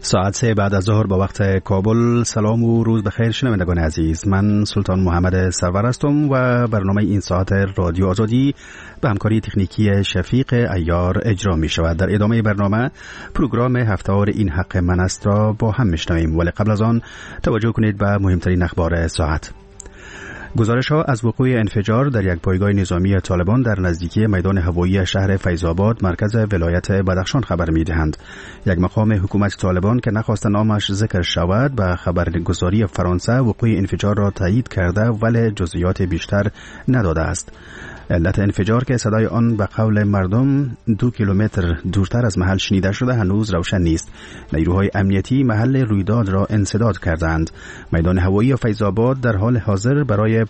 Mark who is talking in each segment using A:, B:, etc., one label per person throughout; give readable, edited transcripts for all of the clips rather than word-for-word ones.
A: ساعت 3 بعد از ظهر با وقت کابل. سلام و روز بخیر شنوندگان عزیز. من سلطان محمد سرور هستم و برنامه این ساعت رادیو آزادی به همکاری تکنیکی شفیق عیار اجرا می شود. در ادامه برنامه پروگرام هفته‌وار این حق من است را با هم میشنویم، ولی قبل از آن توجه کنید به مهمترین اخبار ساعت. گزارش ها از وقوع انفجار در یک پایگاه نظامی طالبان در نزدیکی میدان هوایی شهر فیض‌آباد مرکز ولایت بدخشان خبر می دهند. یک مقام حکومت طالبان که نخواست نامش ذکر شود به خبرگزاری فرانسه وقوع انفجار را تایید کرده ولی جزئیات بیشتر نداده است. علت انفجار که صدای آن به قول مردم 2 کیلومتر دورتر از محل شنیده شده هنوز روشن نیست. نیروهای امنیتی محل رویداد را انسداد کردند. میدان هوایی فیض‌آباد در حال حاضر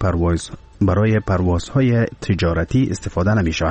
A: برای پروازهای تجارتی استفاده نمی شود.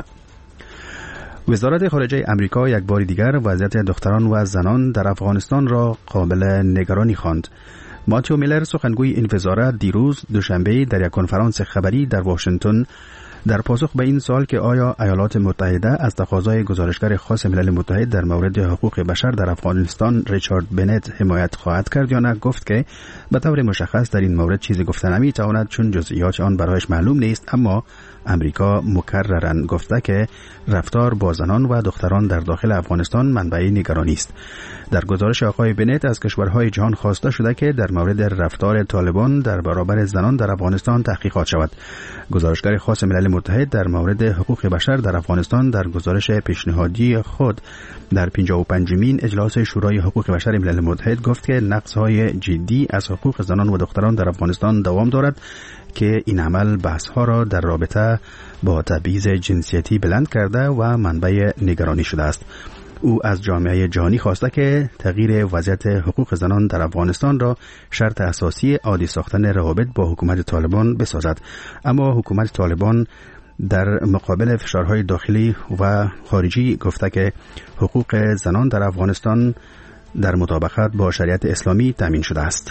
A: وزارت خارجه امریکا یک بار دیگر وضعیت دختران و زنان در افغانستان را قابل نگرانی خواند. ماتیو میلر سخنگوی این وزارت دیروز دوشنبه در یک کنفرانس خبری در واشنگتن در پاسخ به این سوال که آیا ایالات متحده از تقاضای گزارشگر خاص ملل متحد در مورد حقوق بشر در افغانستان ریچارد بنت حمایت خواهد کرد یا نه، گفت که به طور مشخص در این مورد چیزی گفته نمی‌تواند چون جزئیات آن برایش معلوم نیست، اما امریکا مکرراً گفته که رفتار با زنان و دختران در داخل افغانستان منبع نگرانی است. در گزارش آقای بنت از کشورهای جهان خواسته شده که در مورد رفتار طالبان در برابر زنان در افغانستان تحقیقات شود. گزارشگر خاص ملل متحد در مورد حقوق بشر در افغانستان در گزارش پیشنهادی خود در 55مین اجلاس شورای حقوق بشر ملل متحد گفت که نقض‌های جدی از حقوق زنان و دختران در افغانستان دوام دارد که این عمل بحث‌ها را در رابطه با تبعیض جنسیتی بلند کرده و منبع نگرانی شده است. او از جامعه جهانی خواسته که تغییر وضعیت حقوق زنان در افغانستان را شرط اساسی عادی ساختن روابط با حکومت طالبان بسازد، اما حکومت طالبان در مقابل فشارهای داخلی و خارجی گفته که حقوق زنان در افغانستان در مطابقت با شریعت اسلامی تامین شده است.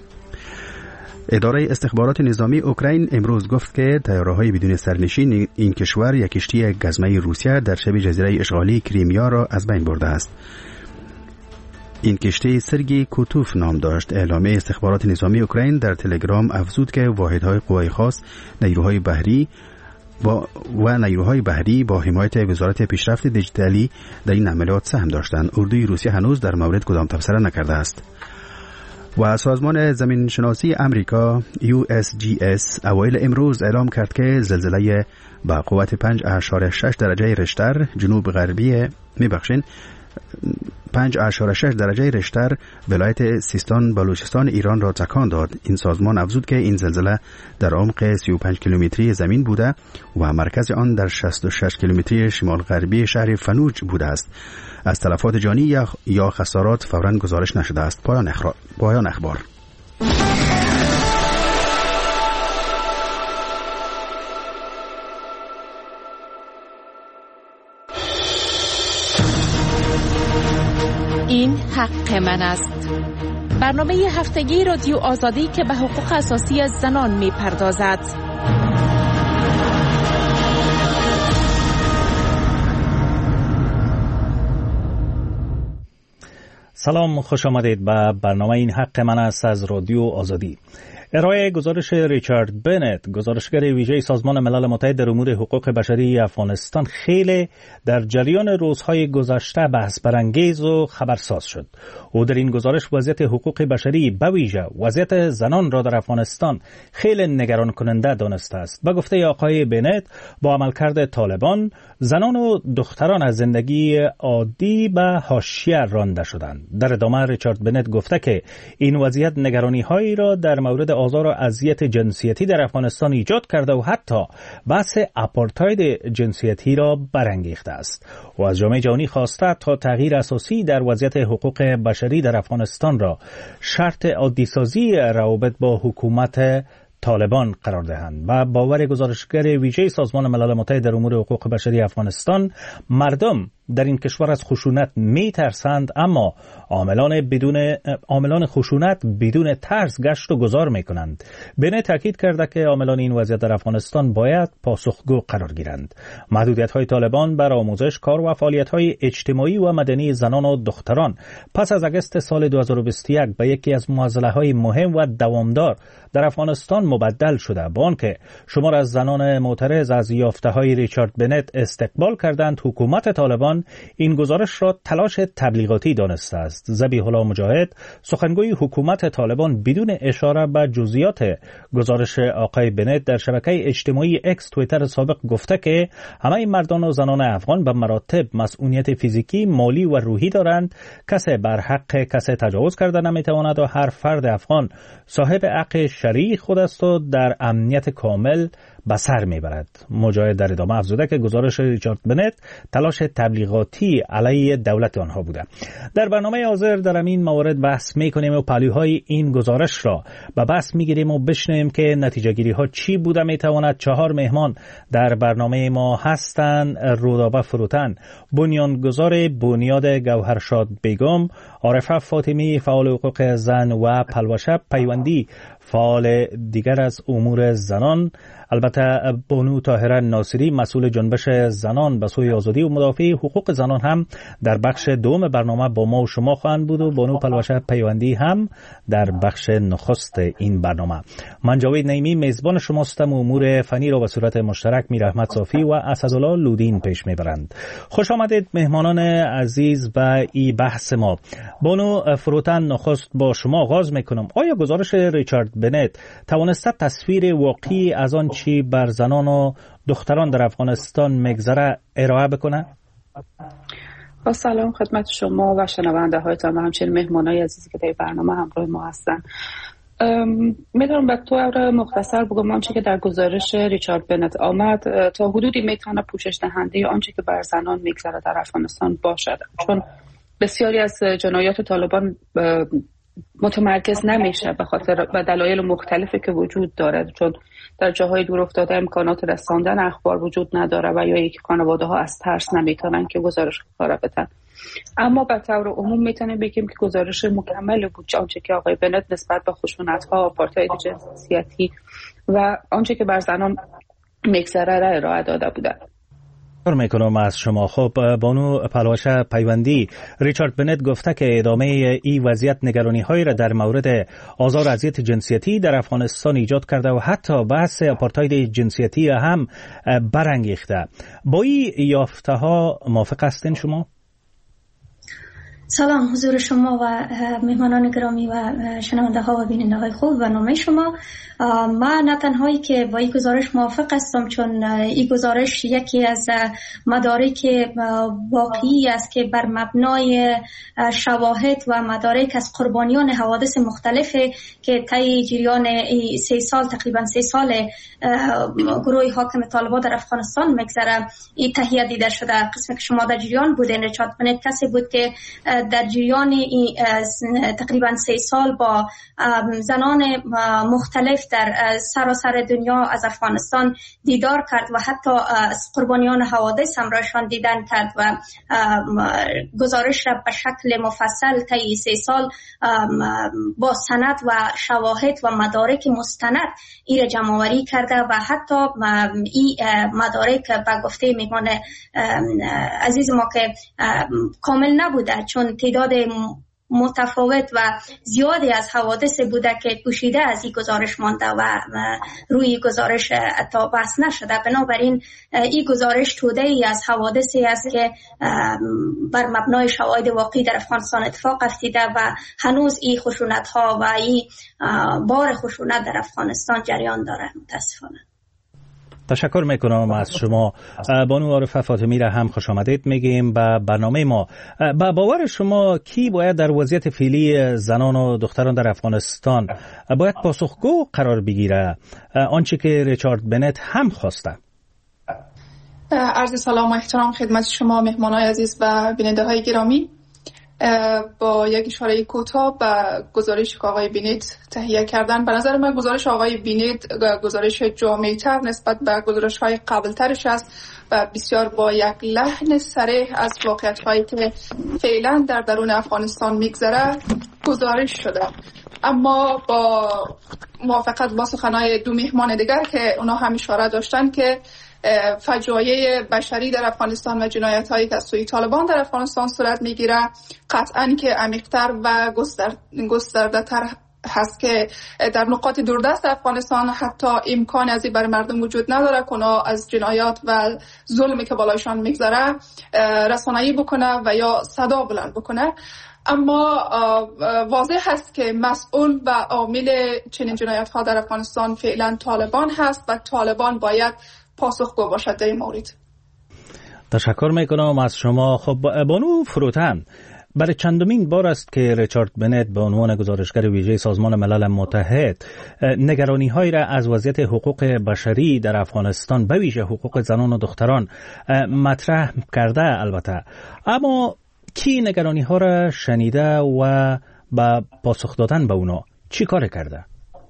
A: اداره استخبارات نظامی اوکراین امروز گفت که طیاره‌های بدون سرنشین این کشور یک کشتی گزمه روسیه در شبه جزیره اشغالی کریمیا را از بین برده است. این کشتی سرگی کوتوف نام داشت. اعلامیه استخبارات نظامی اوکراین در تلگرام افزود که واحدهای قوای خاص، نیروهای بحری با حمایت وزارت پیشرفت دیجیتالی در این عملیات سهم داشتند. اردوی روسیه هنوز در مورد کدام تبصره نکرده است. و سازمان زمین شناسی امریکا USGS اوایل امروز اعلام کرد که زلزله با قوت 5.6 درجه ریشتر جنوب غربی 5.6 درجه ریشتر ولایت سیستان بلوچستان ایران را تکان داد. این سازمان افزود که این زلزله در عمق 35 کیلومتری زمین بوده و مرکز آن در 66 کیلومتری شمال غربی شهر فنوج بوده است. از تلفات جانی یا خسارات فوراً گزارش نشده است. پایان اخبار.
B: این حق من است. برنامه هفتگی رادیو آزادی که به حقوق اساسی زنان می‌پردازد.
C: سلام، خوش آمدید به برنامه این حق من است از رادیو آزادی. ارائه گزارش ریچارد بنت، گزارشگر ویژه سازمان ملل متحد در امور حقوق بشری افغانستان، خیلی در جریان روزهای گذشته بحث برانگیز و خبرساز شد. او در این گزارش وضعیت حقوق بشری به ویژه وضعیت زنان را در افغانستان خیلی نگران کننده دانسته است. به گفته آقای بنت، با عملکرد طالبان زنان و دختران از زندگی عادی به حاشیه رانده شدند. در ادامه ریچارد بنت گفته که این وضعیت نگرانی‌هایی را در مورد آزار و اذیت جنسیتی در افغانستان ایجاد کرده و حتی بحث آپارتاید جنسیتی را برانگیخته است. و از جامعه جهانی خواسته تا تغییر اساسی در وضعیت حقوق بشری در افغانستان را شرط عادی‌سازی روابط با حکومت طالبان قرار دهند. و باور گزارشگر ویژه سازمان ملل متحد در امور حقوق بشری افغانستان، مردم در این کشور از خشونت می ترسند، اما عاملان خشونت بدون ترس گشت و گذار می کنند. بنت تاکید کرده که عاملان این وضعیت در افغانستان باید پاسخگو قرار گیرند. محدودیت‌های طالبان بر آموزش، کار و فعالیت‌های اجتماعی و مدنی زنان و دختران پس از اگست سال 2021 به یکی از معضله‌های مهم و دوامدار در افغانستان مبدل شده. با آنکه شمار از زنان معترض از یافته‌های ریچارد بنت استقبال کردند، حکومت طالبان این گزارش را تلاش تبلیغاتی دانسته است. ذبیح الله مجاهد، سخنگوی حکومت طالبان، بدون اشاره به جزئیات گزارش آقای بنت در شبکه اجتماعی اکس توییتر سابق گفته که همه مردان و زنان افغان به مراتب مسئولیت فیزیکی، مالی و روحی دارند. کسی بر حق کسی تجاوز کرده نمیتواند و هر فرد افغان صاحب حق شرعی خود است و در امنیت کامل به سر میبرد. مجاهد در ادامه افزوده که گزارش ریچارد بنت تلاش تبلیغاتی علیه دولت آنها بوده. در برنامه حاضر در این موارد بحث میکنیم و پهلوهای این گزارش را به بحث میگیریم و بشنویم که نتیجه گیری ها چی بوده. میتواند 4 مهمان در برنامه ما هستند: رودابه فروتن، بنیانگذار بنیاد گوهرشاد بیگم، عارفه فاطمی، فعال حقوق زن، و پلوشه پیوندی، فعال دیگر از امور زنان. البته بانو طاهره ناصری، مسئول جنبش زنان به سوی آزادی و مدافع حقوق زنان، هم در بخش دوم برنامه با ما و شما خواهند بود و بانو پلوشه پیوندی هم در بخش نخست این برنامه. من جاوید نعیمی میزبان شما هستم و امور فنی را به صورت مشترک میر احمد صافی و اسدالله لودین پیش میبرند. خوش آمدید مهمانان عزیز به این بحث ما. بانو فروتن، نخست با شما آغاز میکنم. آیا گزارش ریچارد بنت توانسته تصویر واقعی از آن چی بر زنان و دختران در افغانستان میگذره ارائه بکنه؟
D: با سلام خدمت شما و شنونده هایتان و همچنین مهمانای عزیزی که در برنامه همراه ما هستن. میتونم به طور مختصر بگم آنچه که در گزارش ریچارد بنت آمد تا حدودی میتونه پوشش دهنده آنچه که بر زنان میگذره در افغانستان باشد، چون بسیاری از جنایات طالبان متمرکز نمیشه به خاطر و دلایل مختلفی که وجود داره، چون در جاهای دور افتاده امکانات رساندن اخبار وجود نداره و یا یک خانواده ها از ترس نمیتونن که گزارش کار بدن. اما به طور عموم میتونیم بگیم که گزارش مکمل بود آنچه که آقای بنت نسبت به خشونت‌ها، آپارتاید جنسیتی و آنچه که بر زنان میگذره را ارائه داده بودند.
C: میکنم از شما. خب بانو پلوشه پیوندی، ریچارد بنت گفته که ادامه این وضعیت نگرانی هایی را در مورد آزار و اذیت جنسیتی در افغانستان ایجاد کرده و حتی بحث آپارتاید جنسیتی هم برانگیخته. با این یافته ها موافق هستین شما؟
E: سلام حضور شما و مهمانان گرامی و شنونده ها و بیننده های خوب و نامه شما. من نه تنهایی که با این گزارش موافق هستم، چون این گزارش یکی از مدارک واقعی است که بر مبنای شواهد و مدارک از قربانیان حوادث مختلفه که طی جریان 3 سال تقریبا 3 سال گروه حاکم طالبان در افغانستان مگذره این تهیه دیده شده. قسمی که شما در جریان بودین، ریچارد بنت کسی بود که در جریان تقریبا 3 سال با زنان مختلف در سراسر دنیا از افغانستان دیدار کرد و حتی از قربانیان حوادث هم راشان دیدن کرد و گزارش را به شکل مفصل طی 3 سال با سند و شواهد و مدارک مستند این را جمع‌آوری کرده و حتی این مدارک به گفته میهمان عزیز ما که کامل نبوده، چون تعداد متفاوت و زیادی از حوادث بوده که پوشیده از این گزارش مانده و روی گزارش حتی بحث نشده. بنابراین این گزارش توده ای از حوادثی است که بر مبنای شواهد واقعی در افغانستان اتفاق افتیده و هنوز این خشونت ها و این بار خشونت در افغانستان جریان داره متاسفانه.
C: تشکر میکنم از شما. بانو عارفه فاطمی را هم خوش آمدید میگیم به برنامه ما. با باور شما کی باید در وضعیت فعلی زنان و دختران در افغانستان باید پاسخگو قرار بگیره، آنچه که ریچارد بنت هم خواسته؟
F: عرض سلام و احترام خدمت شما مهمانای عزیز و بیننده های گرامی. با یک اشاره کوتاه به گزارش که آقای بینت تهیه کردن. به نظر من گزارش آقای بینت گزارش جامع‌تر نسبت به گزارش‌های قبل‌ترش است و بسیار با یک لحن صریح از واقعیت‌هایی که فعلا در درون افغانستان میگذره گزارش شده. اما با موافقت با سخنهای دو میهمان دیگر که اونا هم اشاره داشتن که فجایع بشری در افغانستان و جنایت‌هایی که از سوی طالبان در افغانستان صورت میگیره قطعاً که عمیق‌تر و گسترده‌تر هست که در نقاط دوردست افغانستان حتی امکان ازی برای مردم وجود نداره که اونا از جنایات و ظلمی که بالایشان میگذره رسانه‌ای بکنه و یا صدا بلند بکنه. اما واضح هست که مسئول و عامل چنین جنایت‌ها در افغانستان فعلا طالبان هست و طالبان باید پاسخگو باشد در این مورد.
C: تشکر میکنم از شما. خب بانو فروتن، برای چندمین بار است که ریچارد بنت به عنوان گزارشگر ویژه سازمان ملل متحد نگرانی‌هایی را از وضعیت حقوق بشری در افغانستان به ویژه حقوق زنان و دختران مطرح کرده. البته اما کی نگرانی‌ها را شنیده و با پاسخ دادن به اونا چی کار کرده؟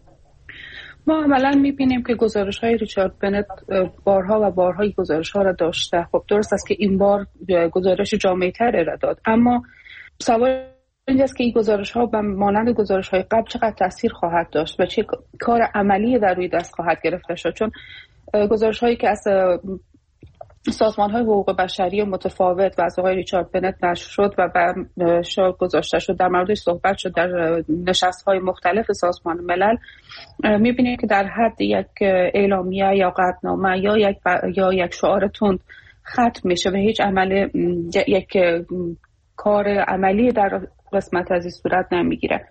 D: ما عملا میبینیم که گزارش‌های ریچارد بنت بارها و بارها گزارش‌ها را داشته. خب درست است که این بار گزارش جامع‌تری را داد، اما سوال اینجاست که این گزارش‌ها به مانند گزارش‌های قبل چقدر تاثیر خواهد داشت و چه کار عملی در روی دست خواهد گرفته شد. چون گزارش‌هایی که از سازمان‌های حقوق بشری متفاوت و از آقای ریچارد بنت نشر شد و به شا گذاشته شد، در موردش صحبت شد در نشست‌های مختلف سازمان ملل، می‌بینید که در حد یک اعلامیه یا قطعنامه یا یک شعار تند ختم میشه و هیچ یک کار عملی در قسمت از این صورت نمیگیره.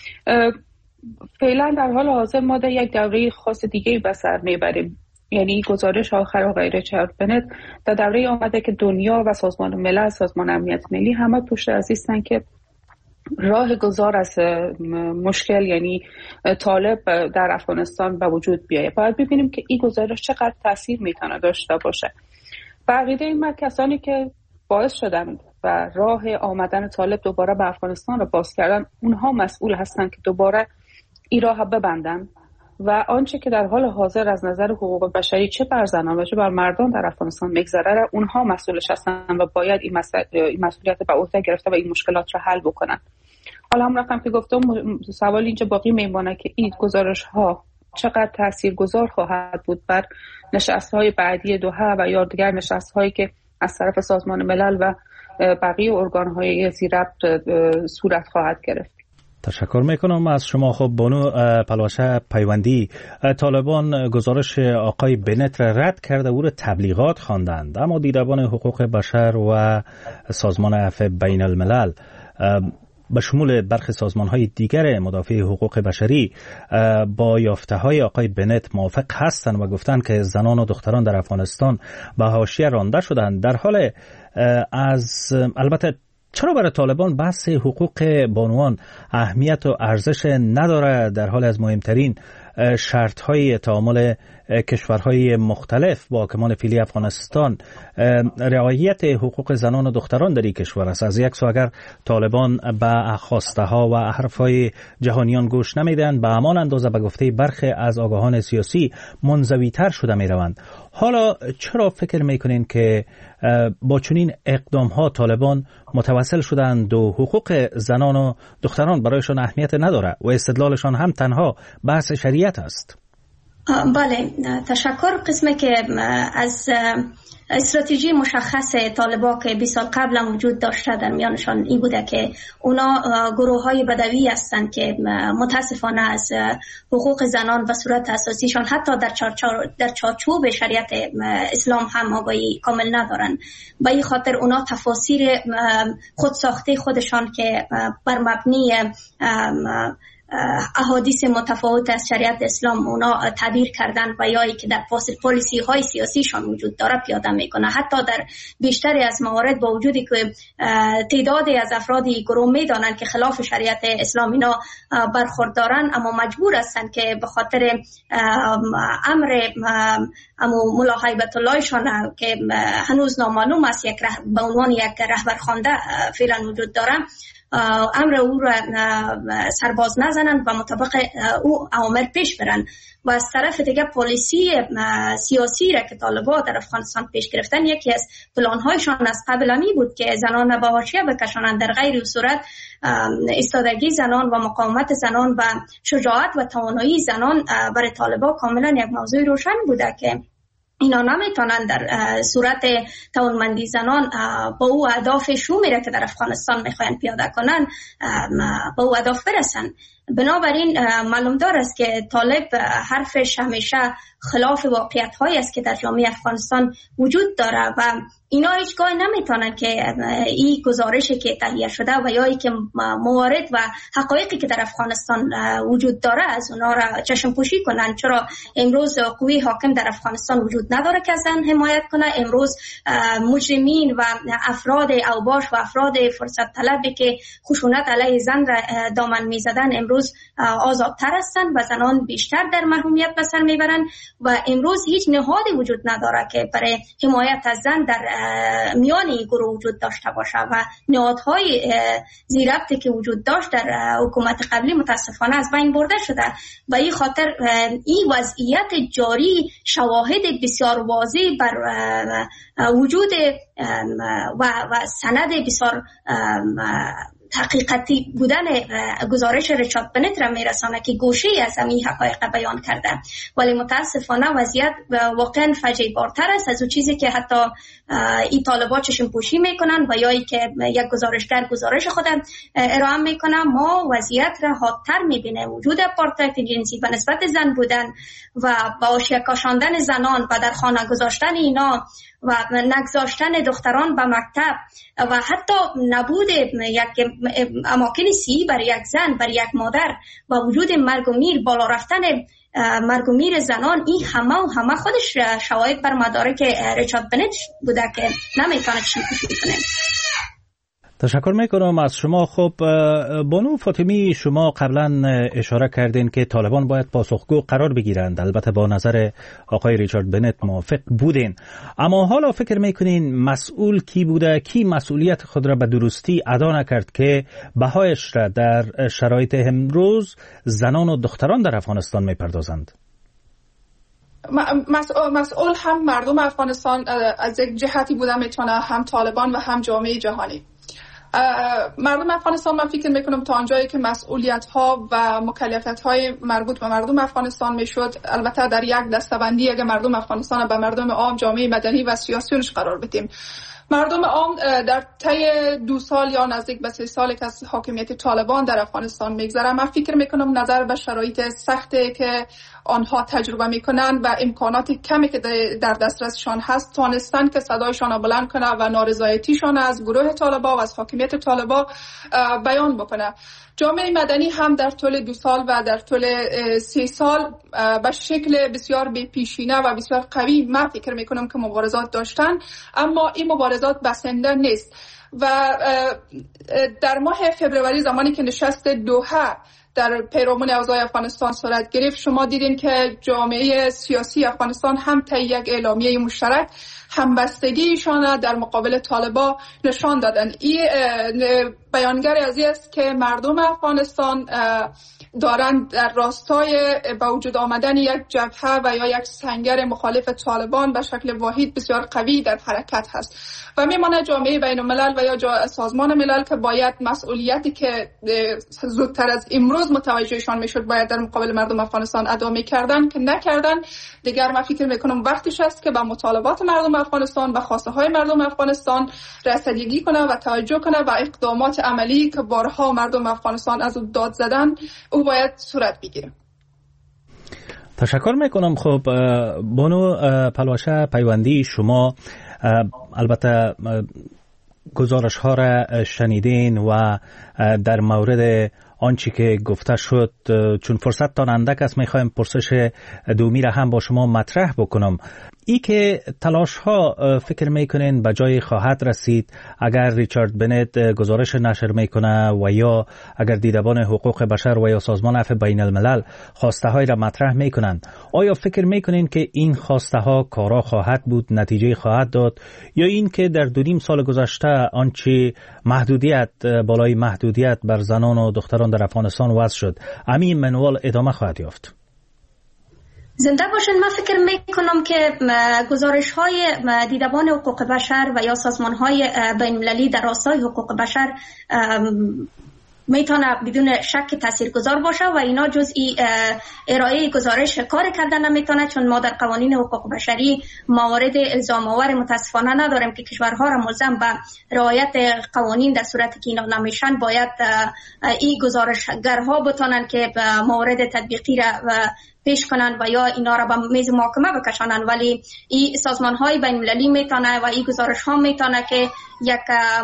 D: فعلا در حال حاضر ما در یک دوره خاص دیگه به سر میبریم. یعنی گزارش آخر آقای ریچارد بنت در دوره آمده که دنیا و سازمان ملل، سازمان امنیت ملی همه پشت از ایستن که راه گذار از مشکل یعنی طالب در افغانستان به وجود بیاید. باید ببینیم که این گزارش چقدر تاثیر میتونه داشته باشه. بقیده این کسانی که باعث شدن و راه آمدن طالب دوباره به افغانستان رو باز کردن، اونها مسئول هستن که دوباره این راه ببندن و آنچه که در حال حاضر از نظر حقوق بشری چه بر زنان و چه بر مردان در افغانستان میگذره، اونها مسئولش هستن و باید این مسئولیت به عهده گرفته و این مشکلات رو حل بکنن. حالا هم رقم که گفتم، سوال اینجا باقی میمونه که این گزارش ها چقدر تاثیرگذار خواهد بود بر نشست‌های بعدی دوحه و یا دیگر نشست‌هایی که از طرف سازمان ملل و بقیه ارگان‌های ذی‌ربط صورت خواهد گرفت.
C: تشکر میکنم از شما. خب بانو پلوشه پیوندی، طالبان گزارش آقای بنت را رد کرده او را تبلیغات خواندند، اما دیدبان حقوق بشر و سازمان عفو بین الملل به شمول برخی سازمان‌های دیگر مدافع حقوق بشری با یافته‌های آقای بنت موافق هستند و گفتند که زنان و دختران در افغانستان به حاشیه رانده شدند. در حال البته چرا برای طالبان بحث حقوق بانوان اهمیت و ارزش نداره، در حال از مهمترین شرط‌های تعامل کشورهای مختلف با حاکمان فعلی افغانستان رعایت حقوق زنان و دختران در این کشور است؟ از یک سو اگر طالبان به خواسته ها و حرفهای جهانیان گوش نمیدن، به همان اندازه به گفته برخی از آگاهان سیاسی منزوی‌تر شده میروند. حالا چرا فکر میکنین که با چنین اقدام ها طالبان متوسل شدند و حقوق زنان و دختران برایشان اهمیت نداره و استدلالشان هم تنها بحث شریعت است؟
E: بله، تشکر. قسمی که از استراتژی مشخص طالبان که 20 سال قبل هم وجود داشته در میانشان این بوده که اونا گروه های بدوی هستند که متاسفانه از حقوق زنان و صورت اساسیشان حتی در چارچوب شریعت اسلام هم آگاهی کامل ندارن. به این خاطر اونا تفاسیر خودساخته خودشان که بر مبنی احادیث متفاوت از شریعت اسلام اونا تعبیر کردن و یا که در پالیسی های سیاسیشان وجود داره پیاده میکنه. حتی در بیشتری از موارد با وجودی که تعدادی از افرادی گروه میدانند که خلاف شریعت اسلام اینا برخوردارن، اما مجبور هستند که به خاطر امر ملا هیبت الله شان که هنوز نامعلوم است به عنوان یک رهبر خوانده فعلا وجود داره، امر او را سرباز نزنند و مطابق او اوامر پیش برند. و از طرف دیگه پالیسی سیاسی را که طالبان در افغانستان پیش گرفتن، یکی از پلان‌هایشان از قبل همی بود که زنان به حاشیه بکشانند. در غیر صورت ایستادگی زنان و مقاومت زنان و شجاعت و توانایی زنان برای طالبان کاملا یک موضوع روشن بوده که اینا نمیتونن در صورت توانمندی زنان با او اهداف شومی را که در افغانستان میخواین پیاده کنن با او اهداف برسن. بنابراین معلوم دار است که طالب حرفش همیشه خلاف واقعیت هایی است که در جامعه افغانستان وجود داره و اینا هیچگاه نمیتونن که این گزارشی که تهیه شده و یا ای که موارد و حقایقی که در افغانستان وجود داره از اونا را چشم پوشی کنن. چرا امروز قوی حاکم در افغانستان وجود نداره که زن حمایت کنه؟ امروز مجرمین و افراد اوباش و افراد فرصت طلبی که خشونت علیه زن را دامن میزدن امروز آزادتر هستند و زنان بیشتر در محرومیت به سر میبرند و امروز هیچ نهادی وجود نداره که برای حمایت از زن در میان این گروه وجود داشته باشه و نهادهای زیربطی که وجود داشت در حکومت قبلی متاسفانه از بین برده شده. و این خاطر این وضعیت جاری شواهد بسیار واضح بر وجود و سند بسیار حقیقتی بودن گزارش ریچارد بنت را میرسانه که گوشه از همین حقایق بیان کرده، ولی متاسفانه وضعیت واقعا فجیع بارتر است از اون چیزی که حتی این طالبان چشم پوشی میکنن و یا ای که یک گزارشگر گزارش خود ارائه میکنه. ما وضعیت را حادتر میبینه، وجود آپارتاید جنسی به نسبت زن بودن و با حاشیه کشاندن زنان و در خانه گذاشتن اینا و نگذاشتن دختران به مکتب و حتی نبود یک اماکن صحی برای یک زن، برای یک مادر و وجود مرگ و میر، بالا رفتن مرگ و میر زنان، این همه خودش شواهد بر مدارک ریچارد بنت بوده که نمیتونه چی کنه.
C: تشکر میکنم از شما. خب بانو فاطمی، شما قبلا اشاره کردین که طالبان باید پاسخگو قرار بگیرند. البته با نظر آقای ریچارد بنت موافق بودین، اما حالا فکر میکنین مسئول کی بوده، کی مسئولیت خود را به درستی ادا نکرد که بهایش را در شرایط امروز زنان و دختران در افغانستان میپردازند؟
F: مسئول هم مردم افغانستان از یک جهتی بوده میتونه، هم طالبان و هم جامعه جهانی. مردم افغانستان من فکر میکنم تا آنجایی که مسئولیت ها و مکلفیت های مربوط به مردم افغانستان میشد، البته در یک دسته‌بندی اگه مردم افغانستان به مردم عام، جامعه مدنی و سیاسیونش قرار بدیم. مردم عام در طی 2 سال یا نزدیک به 3 سال که از حاکمیت طالبان در افغانستان میگذره، من فکر میکنم نظر به شرایط سختی که آنها تجربه میکنن و امکانات کمی که در دسترسشان هست، تانستن که صدایشان را بلند کنه و نارضایتیشان از گروه طالبان و از حاکمیت طالبان بیان بکنه. جامعه مدنی هم در طول 2 سال و در طول 3 سال به شکل بسیار بی‌پیشینه و بسیار قوی من فکر میکنم که مبارزات داشتن، اما این مبارزات بسنده نیست. و در ماه فوریه زمانی که نشست دوحه در پیرامون اوضاع افغانستان صورت گرفت، شما دیدین که جامعه سیاسی افغانستان هم طی یک اعلامیه مشترک همبستگیشان در مقابل طالبان نشان دادن. این بیانگر از این است که مردم افغانستان دارند در راستای به وجود آمدن یک جبهه و یا یک سنگر مخالف طالبان به شکل واحد بسیار قوی در حرکت هست و میماند جامعه بین الملل و یا سازمان ملل که باید مسئولیتی که زودتر از امروز متوجهشان میشد باید در مقابل مردم افغانستان ادا میکردن که نکردن. دیگر من فکر میکنم وقتش است که به مطالبات مردم افغانستان و خواسته های مردم افغانستان رسیدگی کنه و توجه کنه و اقدامات عملی که بارها مردم افغانستان از او داد زدن او باید صورت بگیره.
C: تشکر میکنم. خب بانو پلواشه پیوندی، شما البته گزارش ها را شنیدین و در مورد آنچه که گفته شد، چون فرصت تان اندک است میخوایم پرسش دومی را هم با شما مطرح بکنم. ای که تلاش ها فکر میکنین به جای خواهد رسید اگر ریچارد بنت گزارش نشر میکنه و یا اگر دیدبان حقوق بشر و یا سازمان عفو بین الملل خواسته های را مطرح میکنن، آیا فکر میکنین که این خواسته ها کارا خواهد بود، نتیجه خواهد داد، یا این که در 2.5 سال گذشته آنچه محدودیت بالای محدودیت بر زنان و دختران در افغانستان وضع شد، همین منوال ادامه خواهد یافت؟
E: زنده باشین. من فکر میکنم که گزارش های دیدبان حقوق بشر و یا سازمان های بین المللی در راستای حقوق بشر میتونه بدون شک تاثیرگذار باشه و اینا جزئی ارائه گزارش کار کردن نمیتونه، چون ما در قوانین حقوق بشری موارد الزام آور متاسفانه نداریم که کشورها را ملزم به رعایت قوانین در صورتی که اینا نمیشن باید این گزارشگرها بتونن که موارد تطبیقی را پیش کنن و یا اینا را به میز محاکمه بکشانن، ولی این سازمان های بین المللی میتونه و این گزارش ها میتونه که یک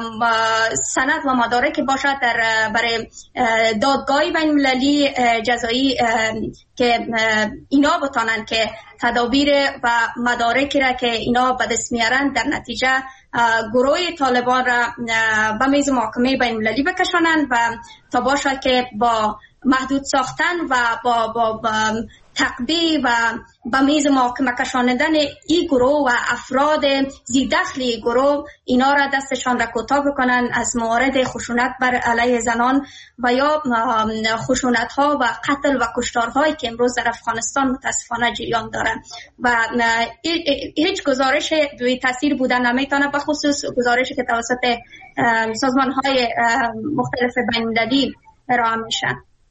E: سند و مدارک باشد برای دادگاه بین المللی جزایی که اینا بتونن که تدابیر و مدارکی را که اینا به دست میارن در نتیجه گروه طالبان را به میز محاکمه بین المللی بکشانن و تا باشه که با محدود ساختن و با تقبیه و به میز محاکمه کشاندن این گروه و افراد زیردخلی گروه اینا را دستشان را کوتاه بکنن از موارد خشونت بر علیه زنان و یا خشونت ها و قتل و کشتارهایی که امروز در افغانستان متاسفانه جریان داره و هیچ گزارش دوی تاثیر بودن نمیتونه، به خصوص گزارشی که توسط سازمان های مختلف بین المللی ارائه میشه.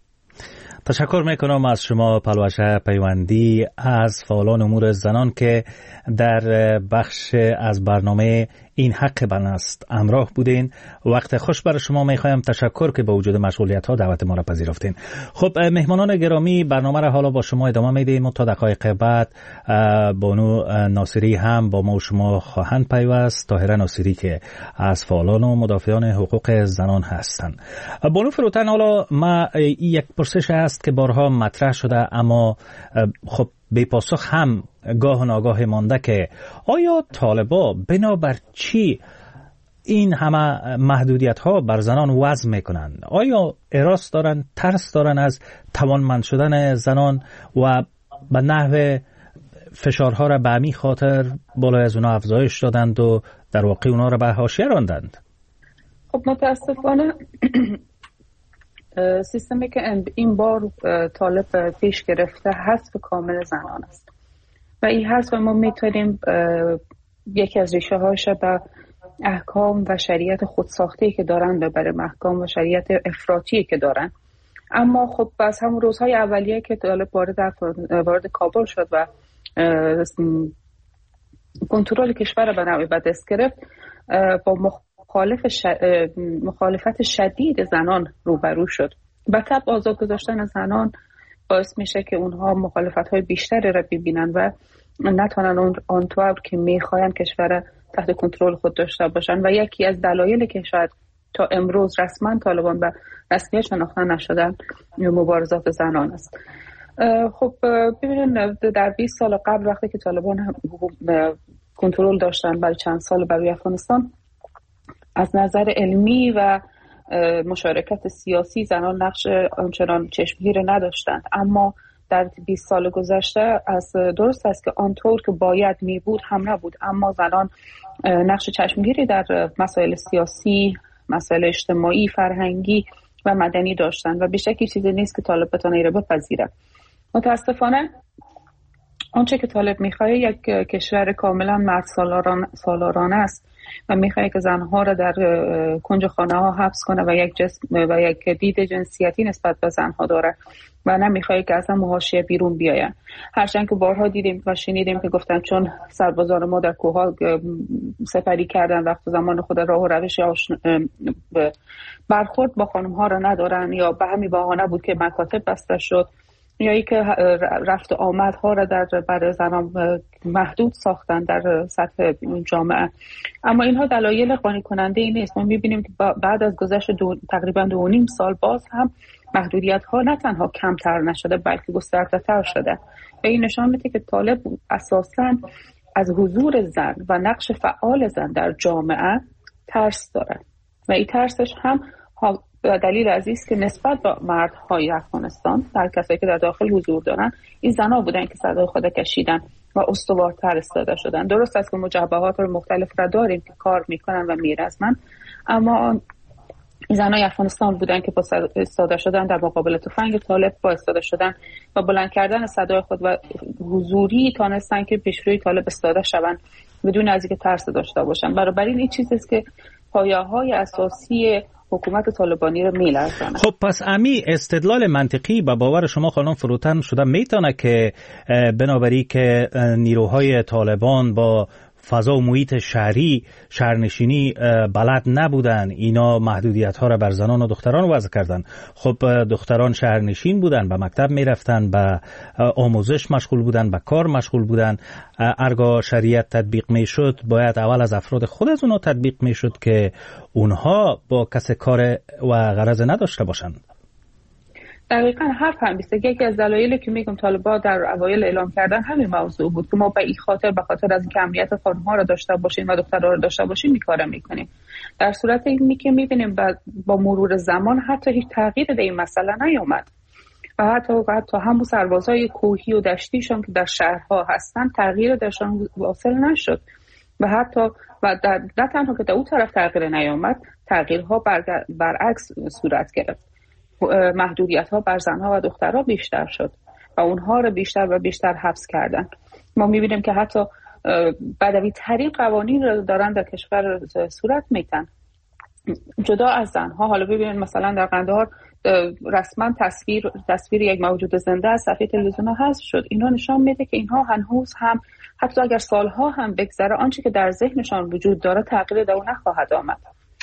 C: تشکر میکنم از شما پلوشه پیوندی از فعالان امور زنان که در بخش از برنامه این حق من است همراه بودین. وقت خوش برای شما میخوایم. تشکر که با وجود مشغولیت ها دعوت ما را پذیرفتین. خب مهمانان گرامی، برنامه را حالا با شما ادامه میدیم. تا دقایق بعد بانو ناصری هم با ما و شما خواهند پیوست. طاهره ناصری که از فعالان و مدافعان حقوق زنان هستند. بانو فروتن، حالا ما یک پرسش است که بارها مطرح شده اما خب بی پاسخ هم گاه و ناگاه مانده که آیا طالبا بنابر چی این همه محدودیت ها بر زنان وضع میکنن؟ آیا اراس دارن، ترس دارن از توانمند شدن زنان و به نحو فشارها را به همین خاطر بالای از اونا افزایش دادند و در واقع اونا را به حاشیه راندند؟
D: خب متاسفانه سیستمی که این بار طالب پیش گرفته حذف کامل زنان است و این حذف ما میتونیم یکی از ریشه هاش به احکام و شریعت خودساخته که دارن ببره، احکام و شریعت افراطی که دارن. اما خب از همون روزهای اولیه که طالب وارد کابل شد و کنترل کشور به نوعی به دست گرفت، با مخالفت شدید زنان روبرو شد. به طبع آزاد گذاشتن زنان باعث میشه که اونها مخالفت‌های بیشتری را ببینن و نتونن آنطور که میخواین کشور تحت کنترل خود داشته باشن و یکی از دلایلی که شاید تا امروز رسما طالبان به رسمیت شناخته نشدن مبارزات زنان است. خب ببینید در 20 سال قبل وقتی که طالبان کنترل داشتن برای چند سال برای افغانستان، از نظر علمی و مشارکت سیاسی زنان نقش آنچنان چشمگیری نداشتند، اما در 20 سال گذشته درست است که آنطور که باید می بود هم نبود، اما زنان نقش چشمگیری در مسائل سیاسی، مسائل اجتماعی، فرهنگی و مدنی داشتند و به شکلی چیزی نیست که طالب بتونه ایره بپذیره. متاسفانه آنچه که طالب میخواد یک کشور کاملا مرد سالارانه است و میخواد که زنها را در کنج خانه ها حبس کنه و یک جسم و یک دید جنسیتی نسبت به زنها داره و نمیخواد که اصلا حاشیه بیرون بیاین. هرچند که بارها دیدیم و شنیدیم که گفتن چون سربازان ما در کوهها سپری کردن وقت زمان خود راه و روش برخورد با خانم ها را ندارن یا به همین بهانه بود که مکاتب بسته شد یا ای که رفت و آمدها را برای زنان محدود ساختن در سطح جامعه. اما اینها دلایل قانع کننده ای نیست. ما میبینیم که بعد از گذشت تقریبا 2.5 سال باز هم محدودیت ها نه تنها کمتر نشده بلکه گسترده‌تر شده و این نشان میده که طالب اساساً از حضور زن و نقش فعال زن در جامعه ترس داره و این ترسش هم دلیل عزیز که نسبت به مردهای افغانستان در کسایی که در داخل حضور دارن این زنها بودن که صدای خود کشیدن و استوارتر استفاده شدن. درست است که مجبهات مختلف را داریم که کار میکنن و میرزمن، اما زنای افغانستان بودن که با استفاده شدن در مقابل تفنگ طالب، با استفاده شدن و بلند کردن صدای خود و حضوری تانستن که پیشروی طالب استفاده شوند بدون از اینکه ترس داشته باشن. بنابراین این چیزی است که پایه‌های اساسی حکومت طالبانی رو میلرزانه.
C: خب پس امی استدلال منطقی به باور شما خانم فروتن شده میتونه که بنابراین که نیروهای طالبان با فضا و محیط شهری شهرنشینی بلد نبودن، اینا محدودیت ها را بر زنان و دختران وضع کردن. خب دختران شهرنشین بودن، به مکتب میرفتن، به آموزش مشغول بودن، به کار مشغول بودن. ارگاه شریعت تطبیق میشد باید اول از افراد خود از اونها تطبیق میشد که اونها با کس کار و غرض نداشته باشند.
D: دقیقاً حرف هم بیست. یکی از دلایلی که میگم طالبان در اوایل اعلام کردن همین موضوع بود که ما به این خاطر به خاطر از اینکه امنیت خانم‌ها را داشته باشیم و دخترها را داشته باشیم این کارا میکنیم. در صورت اینی که میبینیم با مرور زمان حتی هیچ تغییری در این مسئله نیامد و حتی همون سربازای کوهی و دشتیشون که در شهرها هستن تغییر درشان واصل نشد و حتی نه تنها که در اون طرف تغییر نیامد، تغییرها برعکس صورت گرفت. محدودیت ها بر زنها و دخترها بیشتر شد و اونها رو بیشتر و بیشتر حبس کردن. ما میبینیم که حتی بدوی ترین قوانین رو دارن در کشور صورت میتن جدا از زنها. حالا ببینید مثلا در قندهار رسما تصویر یک موجود زنده از صفحه تلویزیون ها حذف شد. اینا نشان میده که اینها هنوز هم حتی اگر سالها هم بگذره آنچه که در ذهنشان وجود داره تغییر در اون نخواهد آمد.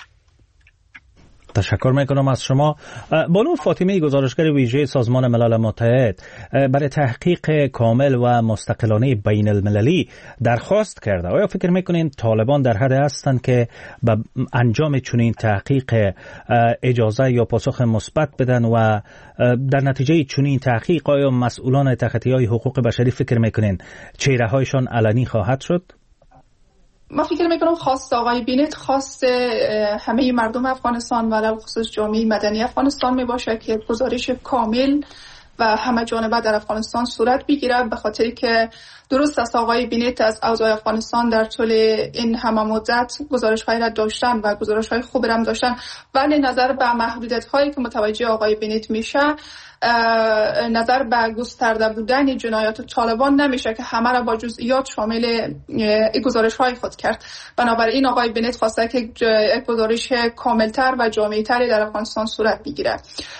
C: تشکر میکنم از شما. بانو فاطمی، گزارشگر ویژه سازمان ملل متحد، برای تحقیق کامل و مستقلانه بین المللی درخواست کرده. آیا فکر میکنین طالبان در حد هستند که به انجام چنین تحقیق اجازه یا پاسخ مثبت بدن و در نتیجه چنین تحقیق آیا مسئولان تحقیقی حقوق بشری فکر میکنین چهره هایشان علنی خواهد شد؟
F: من فکر میکنم خواست آقای بینت خواست همه مردم افغانستان و علاوه خصوص جامعه مدنی افغانستان می باشه که گزارش کامل و همه جانبه در افغانستان صورت بگیره، به خاطری که درست است آقای بینت از اوضاع افغانستان در طول این همه مدت گزارش‌هایی را داشتن و گزارش‌های خوب را داشتن، ولی نظر به محدودیت‌هایی که متوجه آقای بینت میشه، نظر به گسترده بودن جنایات طالبان نمیشه که همه را با جزئیات شامل گزارش‌های خود کرد. بنابراین آقای بینت خواسته که گزارش کاملتر و جامع‌تری در افغانستان صورت بگیره.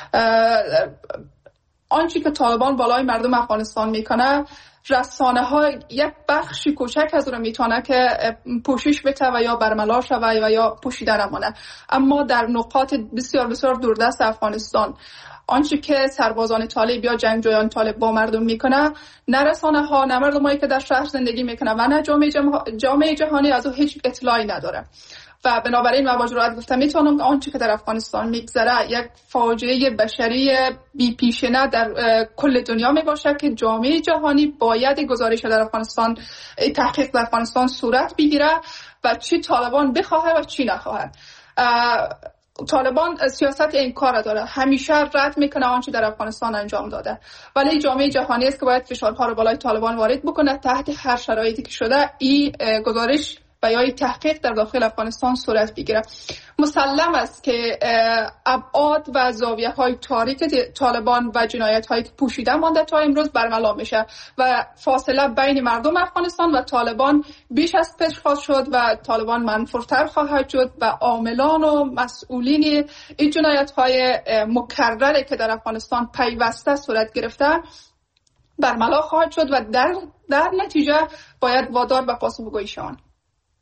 F: آنچه که طالبان بالای مردم افغانستان میکنه، رسانه ها یک بخشی کوچک از رو میتونه که پوشش بده و یا برملا شوه و یا پوشیده نمونه، اما در نقاط بسیار بسیار دوردست افغانستان آنچه که سربازان طالب یا جنگجویان طالب با مردم میکنه، نه رسانه ها نه مردمایی که در شهر زندگی میکنه و نه جامعه جهانی از او هیچ اطلاعی نداره. و بنابراین من با جرئت گفتم میتونم آنچه که در افغانستان میگذره یک فاجعه بشری بی پیشینه در کل دنیا میباشه که جامعه جهانی باید گزارش در افغانستان، تحقیق در افغانستان صورت بگیره و چی طالبان بخواه و چی نخواه. طالبان سیاست این کار داره، همیشه رد میکنه آنچه در افغانستان انجام داده، ولی جامعه جهانی است که باید فشارها رو بالای طالبان وارد بکنه تحت هر شرایطی که شده این گزارش و یا تحقیق در داخل افغانستان صورت بگیره. مسلم است که ابعاد و زاویه های تاریک طالبان و جنایت هایی که پوشیده مانده تا امروز برملا میشه و فاصله بین مردم افغانستان و طالبان بیش از پیش خواهد شد و طالبان منفورتر خواهد شد و عاملان و مسئولین این جنایت های مکرره که در افغانستان پیوسته صورت گرفته برملا خواهد شد و در نتیجه باید وادار به پاسخگوییشان.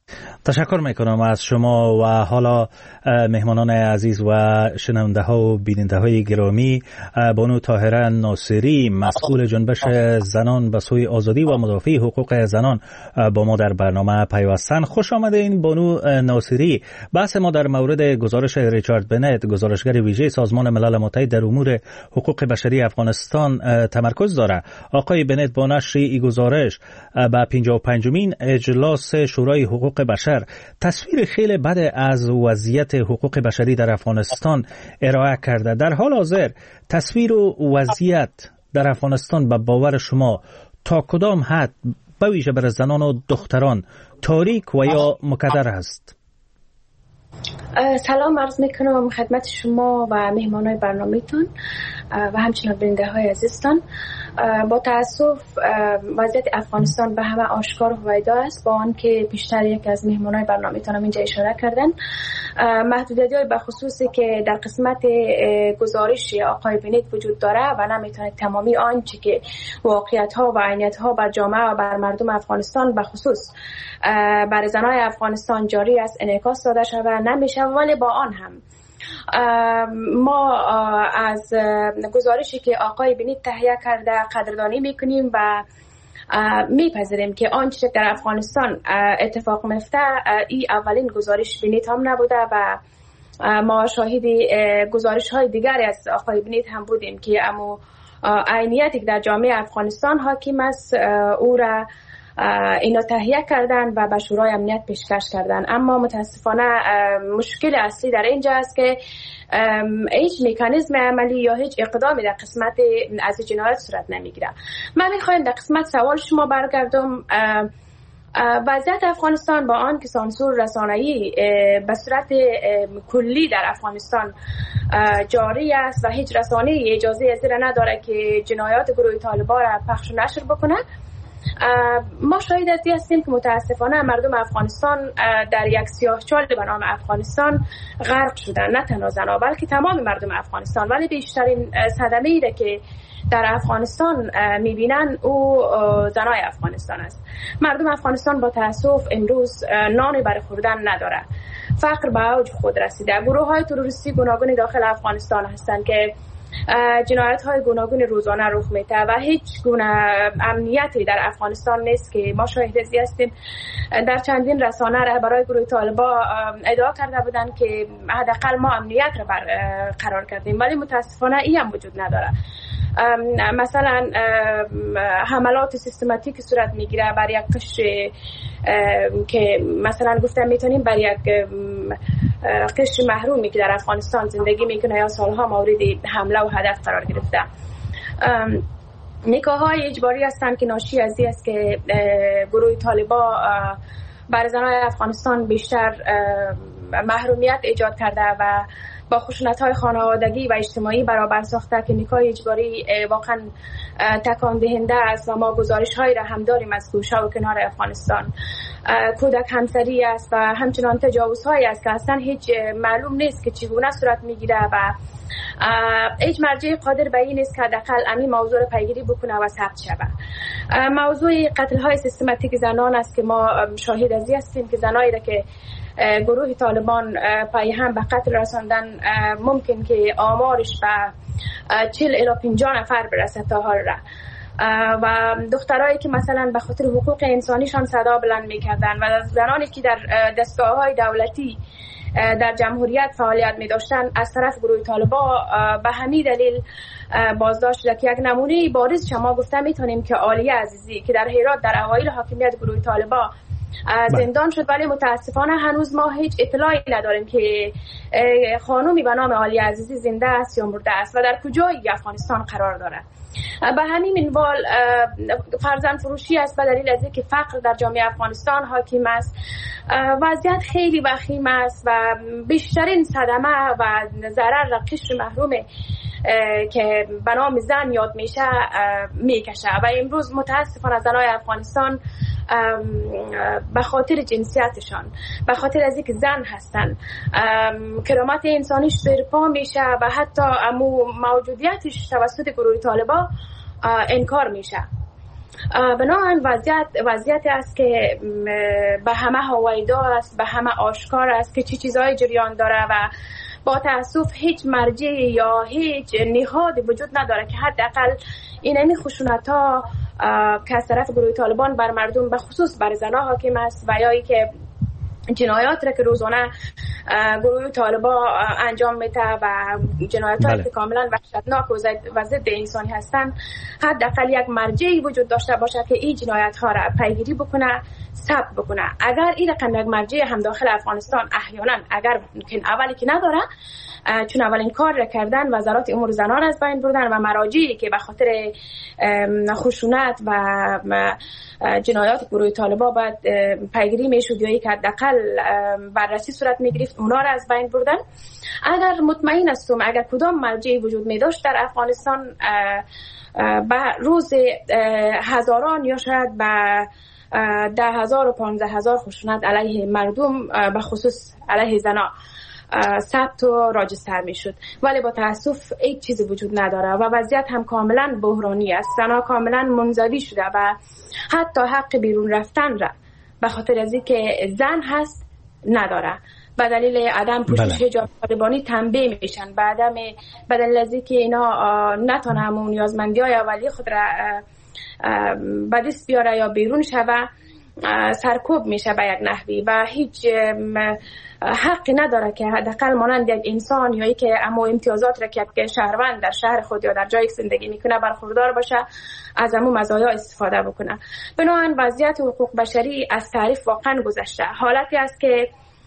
C: تشکر میکنم از شما و حالا مهمانان عزیز و شنونده ها و بیننده های گرامی. بانو طاهره ناصری مسئول جنبش زنان به سوی آزادی و مدافع حقوق زنان با ما در برنامه پیوستن. خوش آمدین بانو ناصری. بحث ما در مورد گزارش ریچارد بنت، گزارشگر ویژه سازمان ملل متحد در امور حقوق بشری افغانستان تمرکز داره. آقای بنت با نشر این گزارش به 55مین اجلاس شورای حقوق بشر تصویر خیلی بد از وضعیت حقوق بشری در افغانستان ارائه کرده. در حال حاضر تصویر و وضعیت در افغانستان به باور شما تا کدام حد به ویژه برای زنان و دختران تاریک و یا مکدر است؟
G: سلام عرض میکنم خدمت شما و مهمانای برنامه‌تون و همچنین بیننده های عزیزتان. با تاسف وضعیت افغانستان به همه آشکار و هویدا است، با آنکه بیشتر یک از مهمانای برنامه‌تان هم اینجا اشاره کردن. محدودیت‌های به خصوصی که در قسمت گزارش آقای بنت وجود داره و نمیتونه تمامی آنچه که واقعیت‌ها و عینیت‌ها بر جامعه و بر مردم افغانستان به خصوص بر زنان افغانستان جاری است انعکاس داده شود نمیشه. ولی با آن هم ما از گزارشی که آقای بنت تهیه کرده قدردانی میکنیم و میپذیریم که آنچه در افغانستان اتفاق میفته این اولین گزارش بنت هم نبوده و ما شاهد گزارش های دیگری از آقای بنت هم بودیم که اما عینیتی که در جامعه افغانستان حاکم است او را اینا تهیه کردن و به شورای امنیت پیشکش کردن. اما متاسفانه مشکل اصلی در اینجا است که هیچ مکانیزم عملی یا هیچ اقدامی در قسمت از جنایت صورت نمیگیره. من میخوایم در قسمت سوال شما برگردم. وضعیت افغانستان با آن که سانسور رسانه‌ای به صورت کلی در افغانستان جاری است و هیچ رسانه‌ای اجازه از این نداره که جنایات گروه طالبان را پخش و نشر بکنه، ما شاهد از این هستیم که متاسفانه مردم افغانستان در یک سیاهچال به نام افغانستان غرق شدن. نه تنها زنها بلکه تمام مردم افغانستان. ولی بیشترین صدمه ایره که در افغانستان میبینن او زنای افغانستان است. مردم افغانستان با تاسف امروز نانی برای خوردن نداره. فقر به اوج خود رسیده. گروه های تروریستی گوناگون داخل افغانستان هستند که جنایت های گوناگون روزانه رخ میده و هیچ گونه امنیتی در افغانستان نیست که ما شاهد ازی هستیم. در چندین رسانه رهبرای گروه طالبان ادعا کرده بودند که حداقل ما امنیت را برقرار کردیم، ولی متاسفانه این هم وجود نداره. مثلا حملات سیستماتیک صورت میگیره بر یک قشر که مثلا گفتم میتونیم بر یک قشر محرومی که در افغانستان زندگی میکنه یا سالها مورد حمله و هدف قرار گرفته. نکاح‌های اجباری هستند که ناشی از این است که گروه طالبان بر زنان افغانستان بیشتر محرومیت ایجاد کرده و با خشونت‌های خانوادگی و اجتماعی برابر ساخته که نکاح اجباری واقعا تکان دهنده است و ما گزارش‌هایی را هم داریم از گوشه و کنار افغانستان. کودک همسری است و همچنان تجاوزهایی است که اصلا هیچ معلوم نیست که چگونه صورت میگیره و هیچ مرجع قادر به این نیست که حداقل همین موضوع را پیگیری بکنه و ثبت شود. موضوع قتل‌های سیستماتیک زنان است که ما شاهد از این هستیم که زنایی را که گروه طالبان پای هم به قتل رساندن ممکن که آمارش به 40 الی 50 نفر برسه تا حال را، و دخترایی که مثلا به خاطر حقوق انسانیشان صدا بلند میکردن و زنانی که در دستگاه‌های دولتی در جمهوریت فعالیت می داشتن از طرف گروه طالبان به همین دلیل بازداشت شده که یک نمونه بارز شما گفته میتونیم که عالیه عزیزی که در هرات در اوایل حاکمیت گروه طالبان زندان شد، ولی متاسفانه هنوز ما هیچ اطلاعی نداریم که خانومی به نام عالیه عزیزی زنده است یا مرده است و در کجای افغانستان قرار دارد. به همین منوال فرزند فروشی است به دلیل از اینکه فقر در جامعه افغانستان حاکم است. وضعیت خیلی وخیم است و بیشترین صدمه و ضرر را قشر محروم که به نام زن یاد میشه میکشه و امروز متاسفانه زنای افغانستان به خاطر جنسیتشان، به خاطر از اینکه زن هستن، کرامت انسانیش زیر پا میشه و حتی موجودیتش توسط گروه طالبان انکار میشه. بنابراین وضعیتی است که به همه هویدا است، به همه آشکار است که چه چیزهای جریان داره و با تأسف هیچ مرجعی یا هیچ نهادی وجود نداره که حداقل این خشونت‌ها که از طرف گروه طالبان بر مردم به خصوص بر زنان حاکم است و یا ای که جنایات را که روزانه گروه طالبان انجام میده و جنایاتی که کاملا وحشتناک و ضد انسانی هستند، حداقل یک مرجعی وجود داشته باشه که این جنایت ها را پیگیری بکنه، ثبت بکنه. اگر این رقم یک مرجع هم داخل افغانستان احیانا اگر ممکن اولی که نداره، چون اولین کار را کردن وزارت امور زنان از بین بردن و مراجعی که به خاطر خشونت و جنایات گروه طالبان باید پیگیری میشد یا یک حداقل بررسی صورت میگرفت، اونا را از بین بردن. اگر مطمئن هستم اگر کدام مرجعی وجود می داشت در افغانستان به روز هزاران یا شاید به 10,000 و 15,000 خشونت علیه مردم به خصوص علیه زنان ثبت و راجستر می شد، ولی با تأسف هیچ چیزی وجود نداره و وضعیت هم کاملا بحرانی است. زنها کاملا منزوی شده و حتی حق بیرون رفتن را به خاطر از اینکه زن هست نداره، به دلیل عدم پوشش حجاب طالبانی تنبیه میشن، به دلیل از اینکه اینا نتونه همون نیازمندی‌های اولیه خود را به دست بیاره یا بیرون شوه، سرکوب میشه به یک نحوی و هیچ حقی نداره که حداقل مانند یک انسان یا که اما امتیازات را که شهروند در شهر خود یا در جایی که زندگی میکنه برخوردار باشه، از امو مزایا استفاده بکنه. بنابراین وضعیت حقوق بشری از تعریف واقعا گذشته. حالتی است که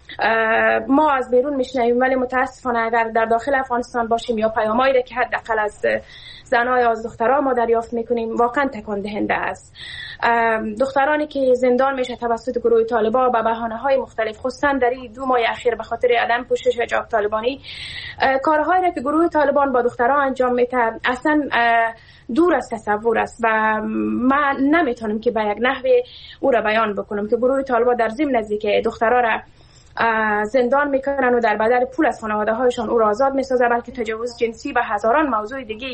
G: ما از بیرون میشنویم ولی متاسفانه اگر در داخل افغانستان باشیم یا پیامایی را که حداقل از زنای از دختران ما دریافت میکنیم واقعا تکان دهنده است. دخترانی که زندان میشه توسط گروه طالبان به بهانه‌های مختلف، خصوصا در این 2 ماه اخیر به خاطر عدم پوشش حجاب طالبانی، کارهایی را که گروه طالبان با دختران انجام میده اصلا دور از تصور است و من نمیتونم که به یک نحوه او را بیان بکنم که گروه طالبان در ضمن از اینکه دخترها را زندان میکنن و در بدل پول از خانواده هایشان او را آزاد میسازه، بلکه تجاوز جنسی و هزاران موضوع دیگه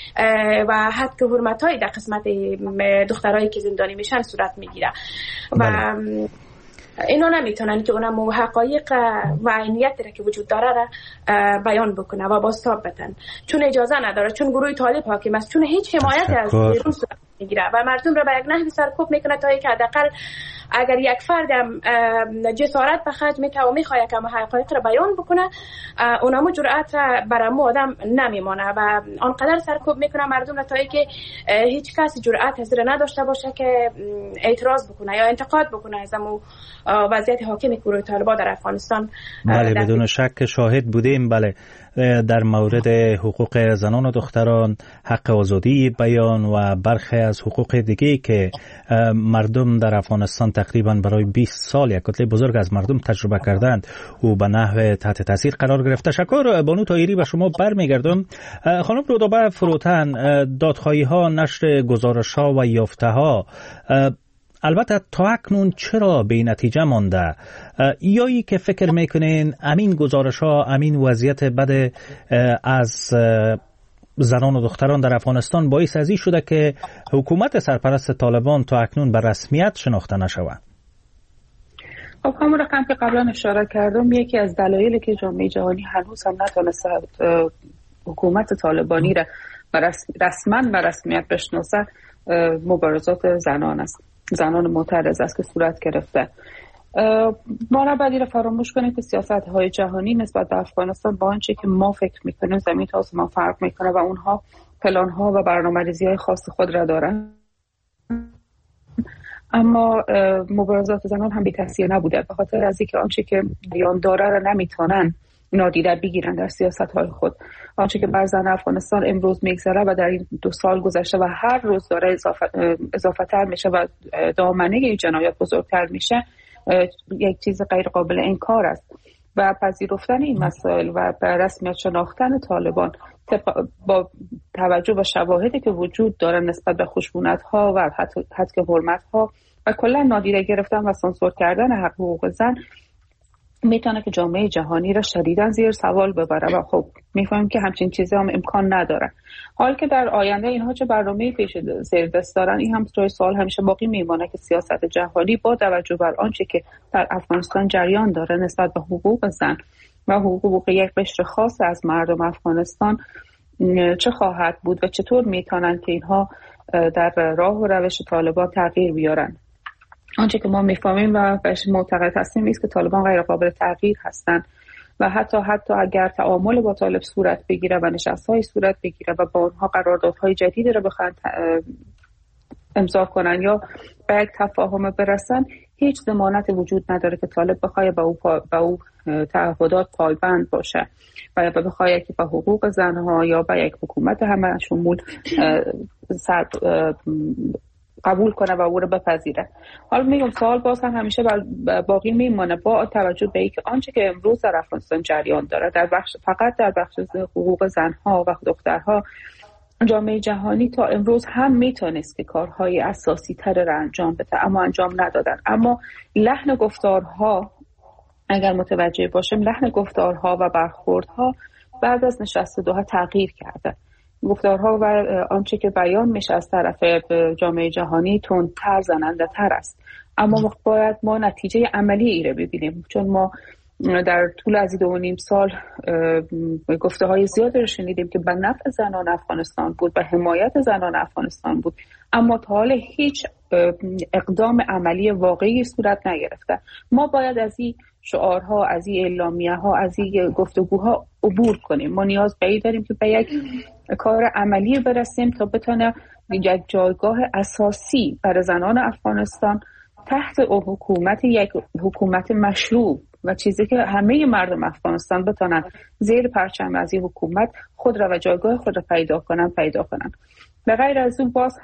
G: و حتی حرمت های در قسمت دخترایی که زندانی میشن صورت میگیره و اینا نمیتونن که اونم حقایق و عینیت را که وجود داره را بیان بکنه و بازتاب بدن، چون اجازه نداره، چون گروه طالب حاکم است، چون هیچ حمایت از بیرون صورت میگیره و مردم را به یک نحوی سرکوب میکنه تا اینکه حداقل اگر یک فردم جسارت به خرج میده و میخواد که حقایق را بیان بکنه، اونم جرأت را برامو آدم نمیمانه و آنقدر سرکوب میکنه مردم را تا اینکه هیچ کسی جرأت از را نداشته باشه که اعتراض بکنه یا انتقاد بکنه از امو وضعیت حاکم گروه طالبان در افغانستان.
C: بله بدون شک شاهد بودیم. بله در مورد حقوق زنان و دختران، حق آزادی بیان و برخی از حقوق دیگه که مردم در افغانستان تقریبا برای 20 سال یک کتله بزرگ از مردم تجربه کردند و به نحو تحت تاثیر قرار گرفته. تشکر بانو طاهری و شما برمیگردم. خانم رودابه فروتن، دادخواهی ها، نشر گزارش ها و یافته ها البته تا اکنون چرا به نتیجه مانده؟ یایی که فکر میکنین امین گزارش ها، امین وضعیت بد از زنان و دختران در افغانستان باعث از این شده که حکومت سرپرست طالبان تا اکنون به رسمیت شناخته نشود؟
D: خب همون رقم که قبلا اشاره کردم، یکی از دلایلی که جامعه جهانی هنوز هم نتونسته حکومت طالبانی را رسما به رسمیت بشناسه مبارزات زنان است، زنان معترض است که صورت گرفته. ما نباید فراموش کنیم که سیاست‌های جهانی نسبت به افغانستان با آنچه که ما فکر می‌کنیم زمین تا آسمان فرق می‌کنه و اونها پلان‌ها و برنامه‌ریزی‌های خاص خود را دارن. اما مبارزات زنان هم بی تاثیر نبوده، به خاطر از اینکه آنچه که بیان داره را نمیتونن نادیده بگیرن در سیاست‌های خود. آنچه که بر زن افغانستان امروز میگذره و در این 2 سال گذشته و هر روز داره اضافه تر میشه و دامنه این جنایات بزرگتر میشه، یک چیز غیر قابل انکار است و پذیرفتن این مسائل و رسمیت شناختن طالبان با توجه به شواهدی که وجود داره نسبت به خشونت‌ها و حتی حرمت‌ها و کلا نادیده گرفتن و سانسور کردن حقوق زن میتونه که جامعه جهانی را شدیداً زیر سوال ببره و خب میفهمیم که همچین چیزی هم امکان نداره. حال که در آینده اینها چه برنامه‌ای پیش زیر دست دارن، این هم جای سوال همیشه باقی میمونه که سیاست جهانی با توجه بر آنچه که در افغانستان جریان داره نسبت به حقوق زن و حقوق یک قشر خاص از مردم افغانستان چه خواهد بود و چطور میتونن که اینها در راه و روش طالبان تغییر بیارن. آنچه که ما میفهمیم و معتقد هستیم است که طالبان غیر قابل تغییر هستند و حتی اگر تعامل با طالب صورت بگیره و نشست‌های صورت بگیره و با اونها قراردادهای جدیدی رو بخوان امضا کنن یا به یک تفاهم برسن، هیچ ضمانت وجود نداره که طالب بخواد به او تعهدات پایبند باشه و بخواد که به حقوق زنها یا به یک حکومت همه شمول قبول کنه و او رو بپذیره. حالا میگم سوال باز هم همیشه باقی میمونه با توجه به اینکه آنچه که امروز در افغانستان جریان داره فقط در بخش حقوق زنها و دخترها، جامعه جهانی تا امروز هم میتونست که کارهای اساسی تر را انجام بده اما انجام ندادن. اما لحن گفتارها، اگر متوجه باشیم، لحن گفتارها و برخوردها بعد از نشست دوحه تغییر کرده. گفتارها و آنچه که بیان میشه از طرف جامعه جهانی تندتر، زننده تر است. اما باید ما نتیجه عملی ای را ببینیم، چون ما در طول از 2.5 سال گفته های زیادی رو شنیدیم که به نفع زنان افغانستان بود، به حمایت زنان افغانستان بود، اما تا حالا هیچ اقدام عملی واقعی صورت نگرفته. ما باید از این شعارها، از این اعلامیه ها، از این گفتگوها عبور کنیم. ما نیاز به این داریم که به یک کار عملی برسیم تا بتونه یک جایگاه اساسی برای زنان افغانستان تحت حکومت، یک حکومت مشروع و چیزی که همه مردم افغانستان بتونن زیر پرچم از این حکومت خود را و جایگاه خود را پیدا کنن. به غیر از اون باز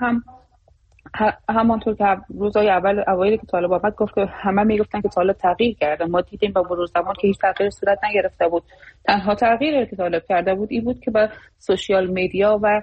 D: همانطور که روزهای اوایلی که طالب آمد گفت که همه میگفتن که طالب تغییر کرده. ما دیدیم با مرور زمان که هیچ تغییر صورت نگرفته بود. تنها تغییری که طالب کرده بود این بود که با سوشیال میدیا و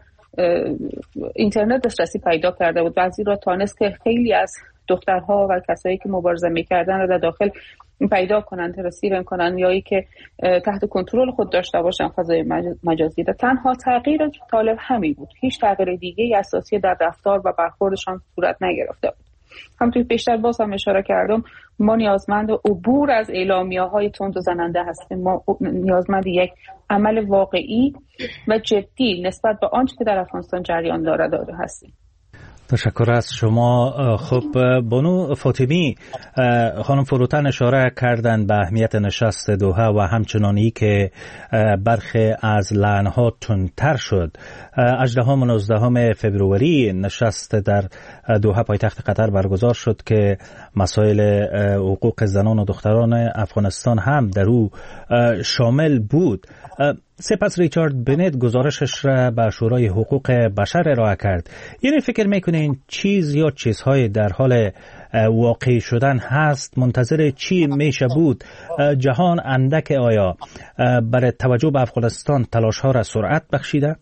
D: اینترنت دسترسی پیدا کرده بود و از این را تانست که خیلی از دخترها و کسایی که مبارزه میکردن را در داخل پیدا کنن، ترسیرن کنن یا ای که تحت کنترل خود داشته باشن فضای مجازی. تنها تغییر طالب همین بود. هیچ تغییر دیگه اساسی در رفتار و برخوردشان صورت نگرفته بود. همونطور پیشتر باز هم اشاره کردم، ما نیازمند عبور از اعلامیه‌های تند و زننده هستیم. ما نیازمند یک عمل واقعی و جدی نسبت به آنچه که در افغانستان جریان داره هستیم.
C: تشکر از شما. خب بانو فاطمی، خانم فروتن اشاره کردند به اهمیت نشست دوحه و همچنانی که برخی از لعنها تندتر شد. 18 و 19 فبروری نشست در دوحه پایتخت قطر برگزار شد که مسائل حقوق زنان و دختران افغانستان هم در او شامل بود. سپس ریچارد بنت گزارشش را به شورای حقوق بشر ارائه کرد. یعنی فکر میکنین چیز یا چیزهای در حال واقع شدن هست؟ منتظر چی میشه بود؟ جهان اندک آیا برای توجه به افغانستان تلاش‌ها را سرعت بخشیده؟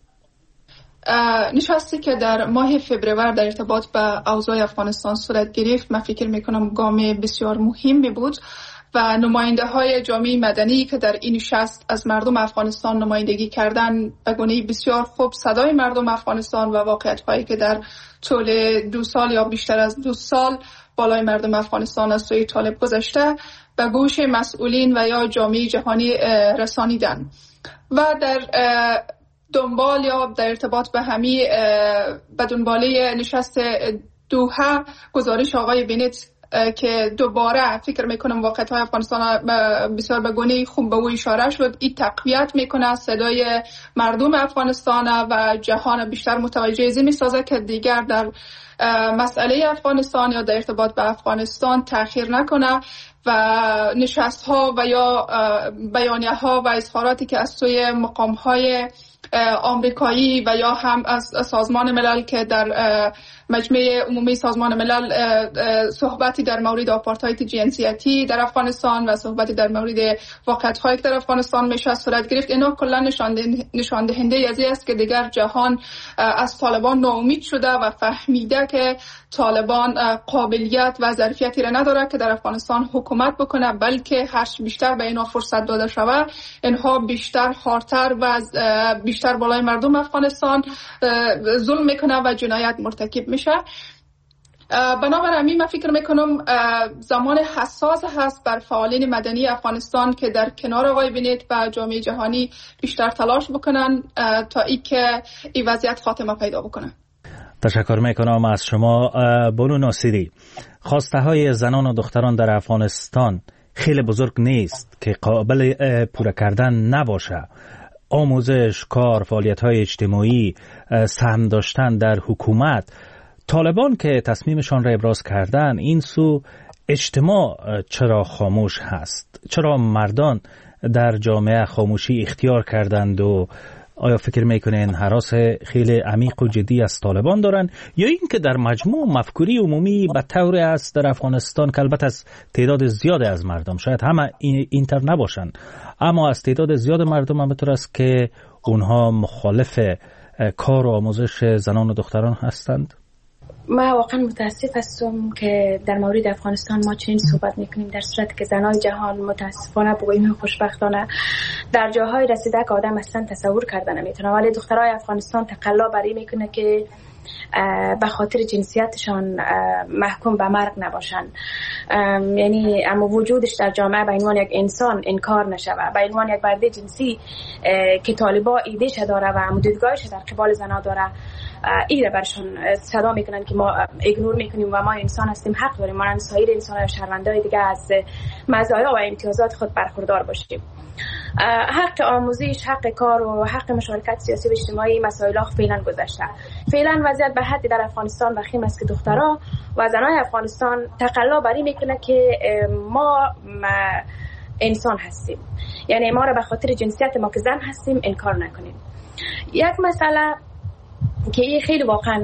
F: نشستی که در ماه فبروری در ارتباط به اوضاع افغانستان صورت گرفت، من فکر میکنم گام بسیار مهمی بود و نماینده های جامعه مدنی که در این نشست از مردم افغانستان نمایندگی کردن به گونه بسیار خوب صدای مردم افغانستان و واقعیت هایی که در طول 2 سال یا بیشتر از 2 سال بالای مردم افغانستان از سوی طالب گذشته به گوش مسئولین و یا جامعه جهانی رسانیدن و در دنبال یا در ارتباط به همی به دنباله نشست دوحه گزارش آقای بنت که دوباره فکر میکنم واقعیت‌های افغانستان بسیار به گونه خوب به او اشاره شد، این تقویت میکنه صدای مردم افغانستان و جهان بیشتر متوجه این میسازه که دیگر در مسئله افغانستان یا در ارتباط به افغانستان تأخیر نکنه و نشست ها و یا بیانیه ها و اظهاراتی که از سوی مقام های آمریکایی و یا هم از سازمان ملل که در مجمع عمومی سازمان ملل صحبتی در مورد آپارتاید جنسیتی در افغانستان و صحبتی در مورد واقعیت‌هایی که در افغانستان میشه صورت گرفت، اینا کلا نشان دهنده از این است که دیگر جهان از طالبان ناامید شده و فهمیده که طالبان قابلیت و ظرفیتی را نداره که در افغانستان حکومت بکنه، بلکه هرچی بیشتر به اینا فرصت داده شود اینها بیشتر خارتر و بیشتر بالای مردم افغانستان ظلم میکنه و جنایت مرتکب میشه. بنابراین من فکر میکنم زمان حساس هست بر فعالین مدنی افغانستان که در کنار آقای بینیت و جامعه جهانی بیشتر تلاش بکنن تا اینکه این وضعیت خاتمه پیدا بکنه.
C: تشکر میکنم از شما. بانو ناصری، خواسته های زنان و دختران در افغانستان خیلی بزرگ نیست که قابل پوره کردن نباشه. آموزش، کار، فعالیت های اجتماعی، سهم داشتن در حکومت. طالبان که تصمیمشان را ابراز کردن، این سو اجتماع چرا خاموش هست؟ چرا مردان در جامعه خاموشی اختیار کردند و آیا فکر میکنین هراس خیلی عمیق و جدی از طالبان دارن یا این که در مجموع مفکوری عمومی به طور است در افغانستان که البته از تعداد زیاد از مردم، شاید همه اینطور نباشن، اما از تعداد زیاد مردم هم بطور است که اونها مخالف کار و آموزش زنان و دختران هستند؟
G: ما واقعا متاسف هستم که در مورد افغانستان ما چنین صحبت میکنیم، در صورتی که زنان جهان متاسفانه بگوییم خوشبختانه در جاهای رسیده که آدم اصلا تصور کردن نمیتونه، ولی دخترای افغانستان تقلا بری میکنه که به خاطر جنسیتشان محکوم به مرگ نباشن. یعنی اما وجودش در جامعه به عنوان یک انسان انکار نشود، به عنوان یک برده جنسی که طالبا ایدهش داره و دیدگاهش در قبال زنا داره، ایره برشون صدا میکنن که ما ایگنور میکنیم و ما انسان هستیم، حق داریم ما سایر انسان‌ها و شهروندای دیگه از مزایا و امتیازات خود برخوردار باشیم. حق آموزش، حق کار و حق مشارکت سیاسی و اجتماعی مسائل فعلا گذشته. فعلا وضعیت به حدی در افغانستان وخیم است که دخترها و زنای افغانستان تقلا بری میکنه که ما انسان هستیم، یعنی ما را به خاطر جنسیت ما که زن هستیم انکار نکنیم. یک مسئله که این خیلی واقعا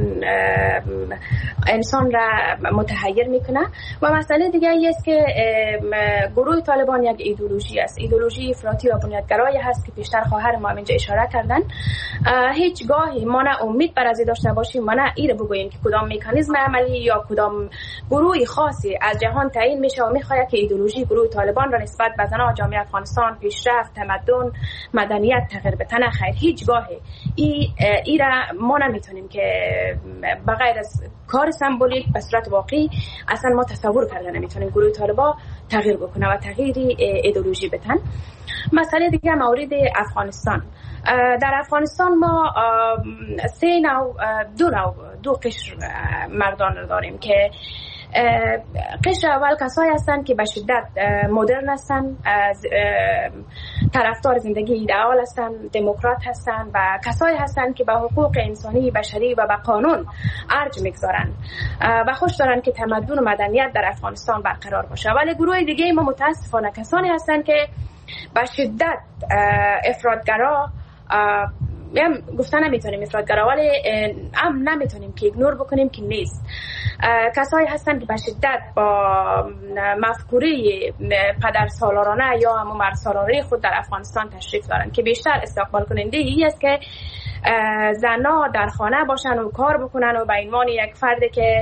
G: انسان را متحیر میکنه و مسئله دیگه ای است که گروه طالبان یک ایدئولوژی است، ایدئولوژی افراطی و بنیادگرایی هست که پیشتر خواهر ما اینجا اشاره کردن. هیچ گاهی ما نه امید بر از داشته باشیم، ما نه ایره بگوییم که کدام مکانیزم عملی یا کدام گروهی خاصی از جهان تعیین میشه و میخواد که ایدئولوژی گروه طالبان را نسبت به زنان جامعه افغانستان پیشرفت، تمدن، مدنیت تغییر بتنه. خیر، هیچ گاهی ایره ما نمیتونیم که بغیر از کار سمبولیک به صورت واقعی اصلا ما تصور کرده نمیتونیم گروه طالبا تغییر بکنه و تغییری ایدئولوژی بتن. مسئله دیگه مورد افغانستان. در افغانستان ما دو قشر مردان رو داریم که قشر اول کسایی هستند که به شدت مدرن هستند، طرفدار زندگی ایدئال هستند، دموکرات هستند و کسایی هستند که به حقوق انسانی بشری و به قانون ارج میگذارند و خوش دارند که تمدن و مدنیت در افغانستان برقرار باشه. ولی گروه دیگه ما متاسفانه کسانی هستند که به شدت افراطگرا، گفتن نمیتونیم افراطگرا ولی نمیتونیم که ایگنور بکنیم که نیست. کسایی هستند که به شدت با مفکوره پدر سالارانه یا هم مرد سالاره خود در افغانستان تشریف دارند که بیشتر استقبال کننده ای است که زنها در خانه باشن و کار بکنن و به عنوان یک فرد که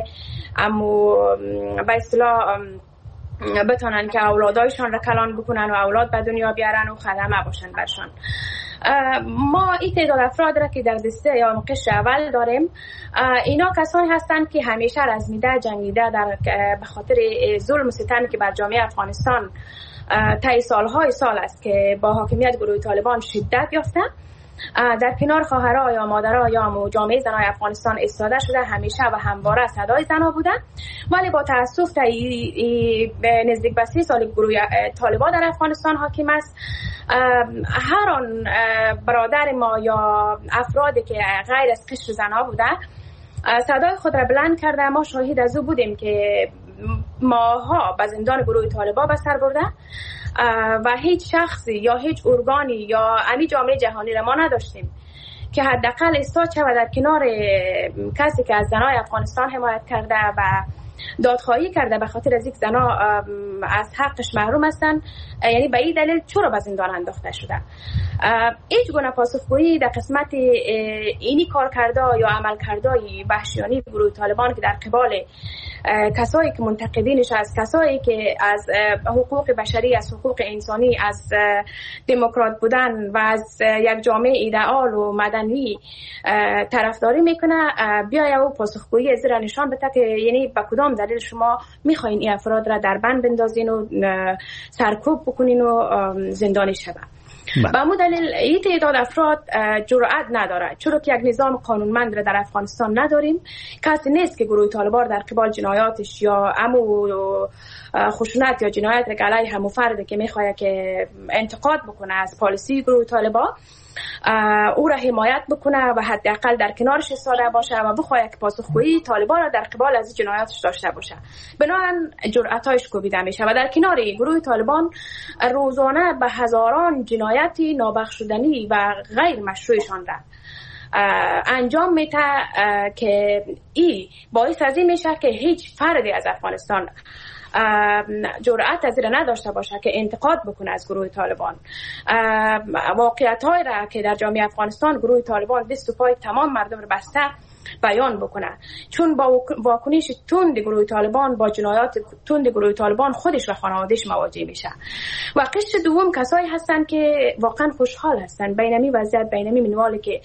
G: به اصطلاح بتونن که اولادایشان را کلان بکنن و اولاد به دنیا بیارن و خدمه باشن برشان. ما این تعداد افراد را که در دسته یا قشر اول داریم، اینا کسانی هستند که همیشه رزمیده جنگیده به خاطر ظلم و ستمی که بر جامعه افغانستان طی سالهای سال است که با حاکمیت گروه طالبان شدت یافته. در کنار خواهرها یا مادرها یا جامعه زنای افغانستان ایستاده شده، همیشه و همواره صدای زنها بودن. ولی با تاسف نزدیک به 30 سال گروه طالبان در افغانستان حاکم است. هر آن برادر ما یا افرادی که غیر از قشر زنها بوده صدای خود را بلند کرده. ما شاهد از او بودیم که ماها به زندان گروه طالبان به سر برده و هیچ شخصی یا هیچ ارگانی یا علی جامعه جهانی را ما نداشتیم که حداقل ایستاد شود در کنار کسی که از زنای افغانستان حمایت کرده و دادخواهی کرده به خاطر از یک زنا از حقش محروم هستند، یعنی به این دلیل چرا به زندان انداخته شده. هیچ گونه پاسخگویی در قسمت اینی کار کرده یا عمل کرده وحشیانه گروه طالبان که در قبال کسایی که منتقدینش از کسایی که از حقوق بشری، از حقوق انسانی، از دموکرات بودن و از یک جامعه ایدئال و مدنی طرفداری میکنه، بیاید و پاسخگویی زیر نشان بده که یعنی به کدام دلیل شما میخواین این افراد را در بند بندازین و سرکوب بکنین و زندانی شود. به همون دلیل این تعداد افراد جرأت نداره، چرا که یک نظام قانونمند را در افغانستان نداریم. کسی نیست که گروه طالبان در قبال جنایاتش یا امو خشونت یا جنایت را علیه همون فرد که میخواد که انتقاد بکنه از پالیسی گروه طالبان او را حمایت بکنه و حداقل در کنارش ایستاده باشه و بخواد که پاسخگویی طالبان را در قبال از جنایاتش داشته باشه. بنابراین جرأتش کوبیده میشه و در کنار گروه طالبان روزانه به هزاران جنایتی نابخشودنی و غیر مشروعشان را انجام میده که این باعث از این میشه که هیچ فردی از افغانستان جرأت از این نداشته باشه که انتقاد بکنه از گروه طالبان. واقعیت‌هایی را که در جامعه افغانستان گروه طالبان دست و پای تمام مردم را بسته بیان بکنه، چون با واکنش تند گروه طالبان، با جنایات تند گروه طالبان خودش و خانواده‌اش مواجه میشه. و قشر دوم کسایی هستن که واقعا خوشحال هستن بینمی وضعیت، بینمی منوالی که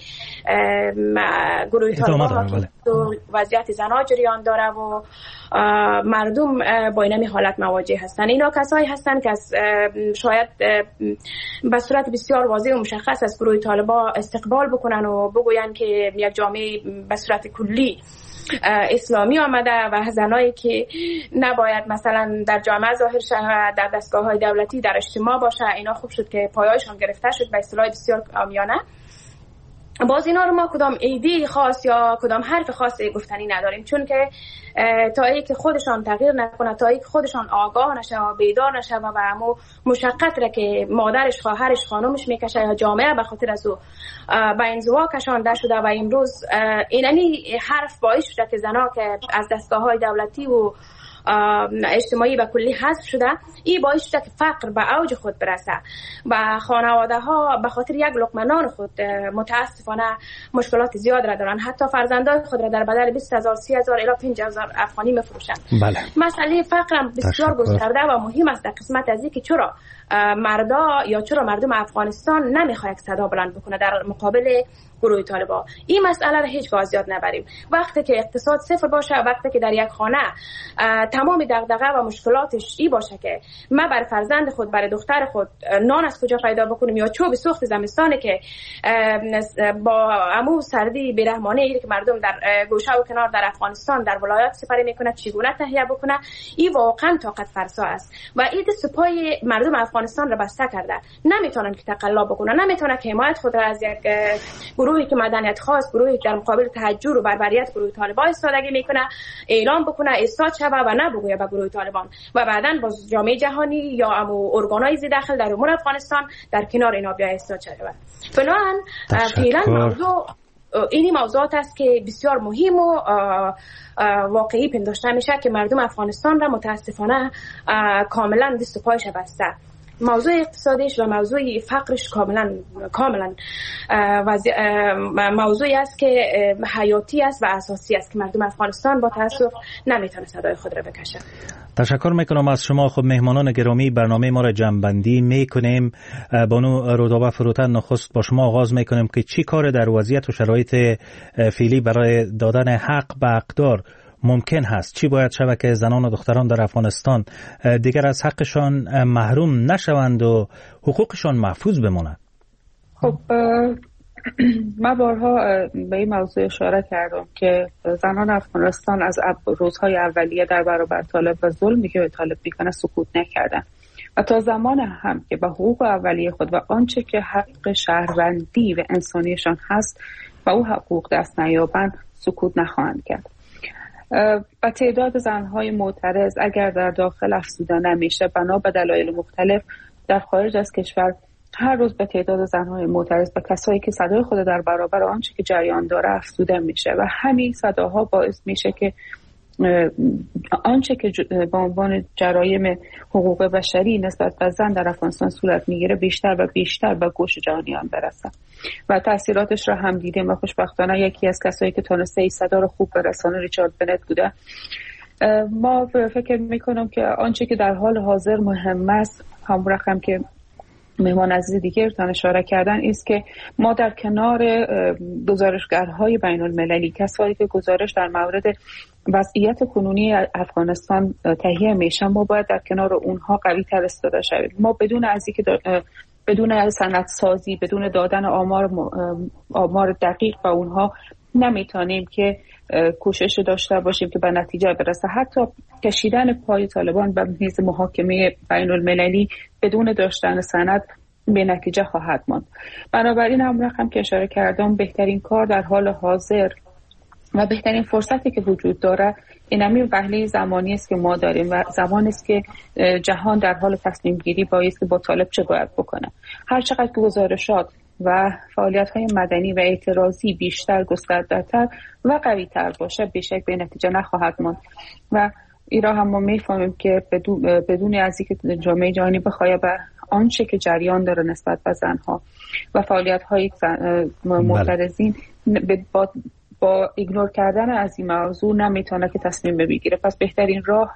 G: گروه طالبان وضعیت زنا جریان داره و مردم با اینمی حالت مواجه هستن. اینا کسایی هستن که شاید به صورت بسیار واضح و مشخص از گروه طالبان استقبال بکنن و بگوین که یک جامعه به صورت کلی اسلامی آمده و زنایی که نباید مثلا در جامعه ظاهر شود، در دستگاه‌های دولتی، در اجتماع باشه، اینا خوب شد که پایه‌شان گرفته شد به اصطلاح بسیار عامیانه. باز اینا رو ما کدام ایده خاص یا کدام حرف خاصی گفتنی نداریم، چون که تا ای که خودشان تغییر نکنه، تا ای که خودشان آگاه نشه و بیدار نشه و همو مشقت را که مادرش، خواهرش، خانمش میکشه یا جامعه به خاطر از او به انزوا کشانده شده و امروز اینمی حرف باعث شده که زنا که از دستگاه‌های دولتی و اجتماعی به کلی حذف شده، این باعث شده که فقر به اوج خود برسه و خانواده ها به خاطر یک لقمه نان خود متاسفانه مشکلات زیاد را دارن. حتی فرزندان خود را در بدل 20,000 30,000 الی 50,000 افغانی میفروشند. بله. مسئله فقر هم بسیار گسترده و مهم است در قسمت از اینکه چرا مردا یا چرا مردم افغانستان نمیخواد صدا بلند بکنه در مقابل گروه طالبان. این مسئله را هیچگاه زیاد نبریم. وقتی که اقتصاد صفر باشه، وقتی که در یک خانه تمام دغدغه و مشکلاتش ای باشه که ما بر فرزند خود، بر دختر خود نان از کجا پیدا بکنیم یا چوب سوخت زمستانه که با عمو سردی بیرحمانه ای که مردم در گوشه و کنار در افغانستان در ولایات سپری میکنه چگونه تهیه بکنه، این واقعا طاقت فرسا است و این دست پای مردم افغانستان را بسته کرده. نمیتونن که تقلا بکنن، نمیتونن که حمایت خود را از یک گروهی که مدنیت خاص، گروهی در مقابل تهجر و بربریت گروه طالبان ایستادگی میکنه اعلام بکنه ایستاد شوه و نه بگویه به گروه طالبان و بعداً با جامعه جهانی یا ارگان‌های داخل در امور افغانستان در کنار اینا بیا ایستاد شوه. بنابراین فعلا موضوع اینی موضوعات است که بسیار مهم و واقعی پنداشته میشه که مردم افغانستان را متاسفانه کاملا دست و پایش بسته. موضوع اقتصادیش و موضوع فقرش کاملا موضوعی است که حیاتی است و اساسی است که مردم افغانستان با تاسف نمیتونه صدای خود را بکشه.
C: تشکر میکنم از شما. خب مهمانان گرامی، برنامه ما را جمع‌بندی میکنیم. بانو رودابه فروتن، نخست با شما آغاز میکنیم که چی کار در وضعیت و شرایط فعلی برای دادن حق به حقدار ممکن هست؟ چی باید شود که زنان و دختران در افغانستان دیگر از حقشان محروم نشوند و حقوقشان محفوظ بمانند؟
D: خب من بارها به این موضوع اشاره کردم که زنان افغانستان از روزهای اولیه در برابر طالب و ظلمی که به طالب میکنه سکوت نکردن و تا زمان هم که به حقوق اولیه خود و آنچه که حق شهروندی و انسانیشان هست و او حقوق دست نیابند سکوت نخواهند کرد. و تعداد زنهای معترض اگر در داخل افزوده نمیشه بنا به دلایل مختلف در خارج از کشور هر روز به تعداد زنهای معترض و کسایی که صدای خود در برابر آنچه که جریان داره افزوده میشه و همین صداها باعث میشه که آنچه که به عنوان جرایم حقوق بشری نسبت به زن در افغانستان صورت میگیره بیشتر و بیشتر به گوش جهانیان برسه و تاثیراتش را هم دیدیم و خوشبختانه یکی از کسایی که تونسته این صدا رو خوب برسانه ریچارد بنت بوده. ما فکر میکنم که آنچه که در حال حاضر مهم است، هم رقم که مهمان عزیز دیگر اشاره کردن، است که ما در کنار گزارشگرهای بین المللی، کسایی که گزارش در مورد وضعیت کنونی افغانستان تهیه میشن، ما باید در کنار اونها قوی تر ایستاده شویم. ما بدون سندسازی، بدون دادن آمار دقیق به اونها نمیتونیم که کوشش داشته باشیم که به نتیجه برسه. حتی کشیدن پای طالبان به میز محاکمه بین المللی بدون داشتن سند به نتیجه خواهد ماند. بنابراین هم رقم که اشاره کردم، بهترین کار در حال حاضر و بهترین فرصتی که وجود داره این وهله زمانی است که ما داریم و زمانی است که جهان در حال تصمیم گیری بایست که با طالب چه باید بکنه. هر چقدر که گزارشات و فعالیت‌های مدنی و اعتراضی بیشتر، گسترده‌تر و قوی‌تر باشه، بیشک به نتیجه نخواهد ماند و ایران هم ما می‌فهمیم که بدون از اینکه جامعه جهانی بخواد به آنچه که جریان داره نسبت به زنها و فعالیت‌های معترضین با ایگنور کردن از این موضوع نمیتونه که تصمیم بگیره. پس بهترین راه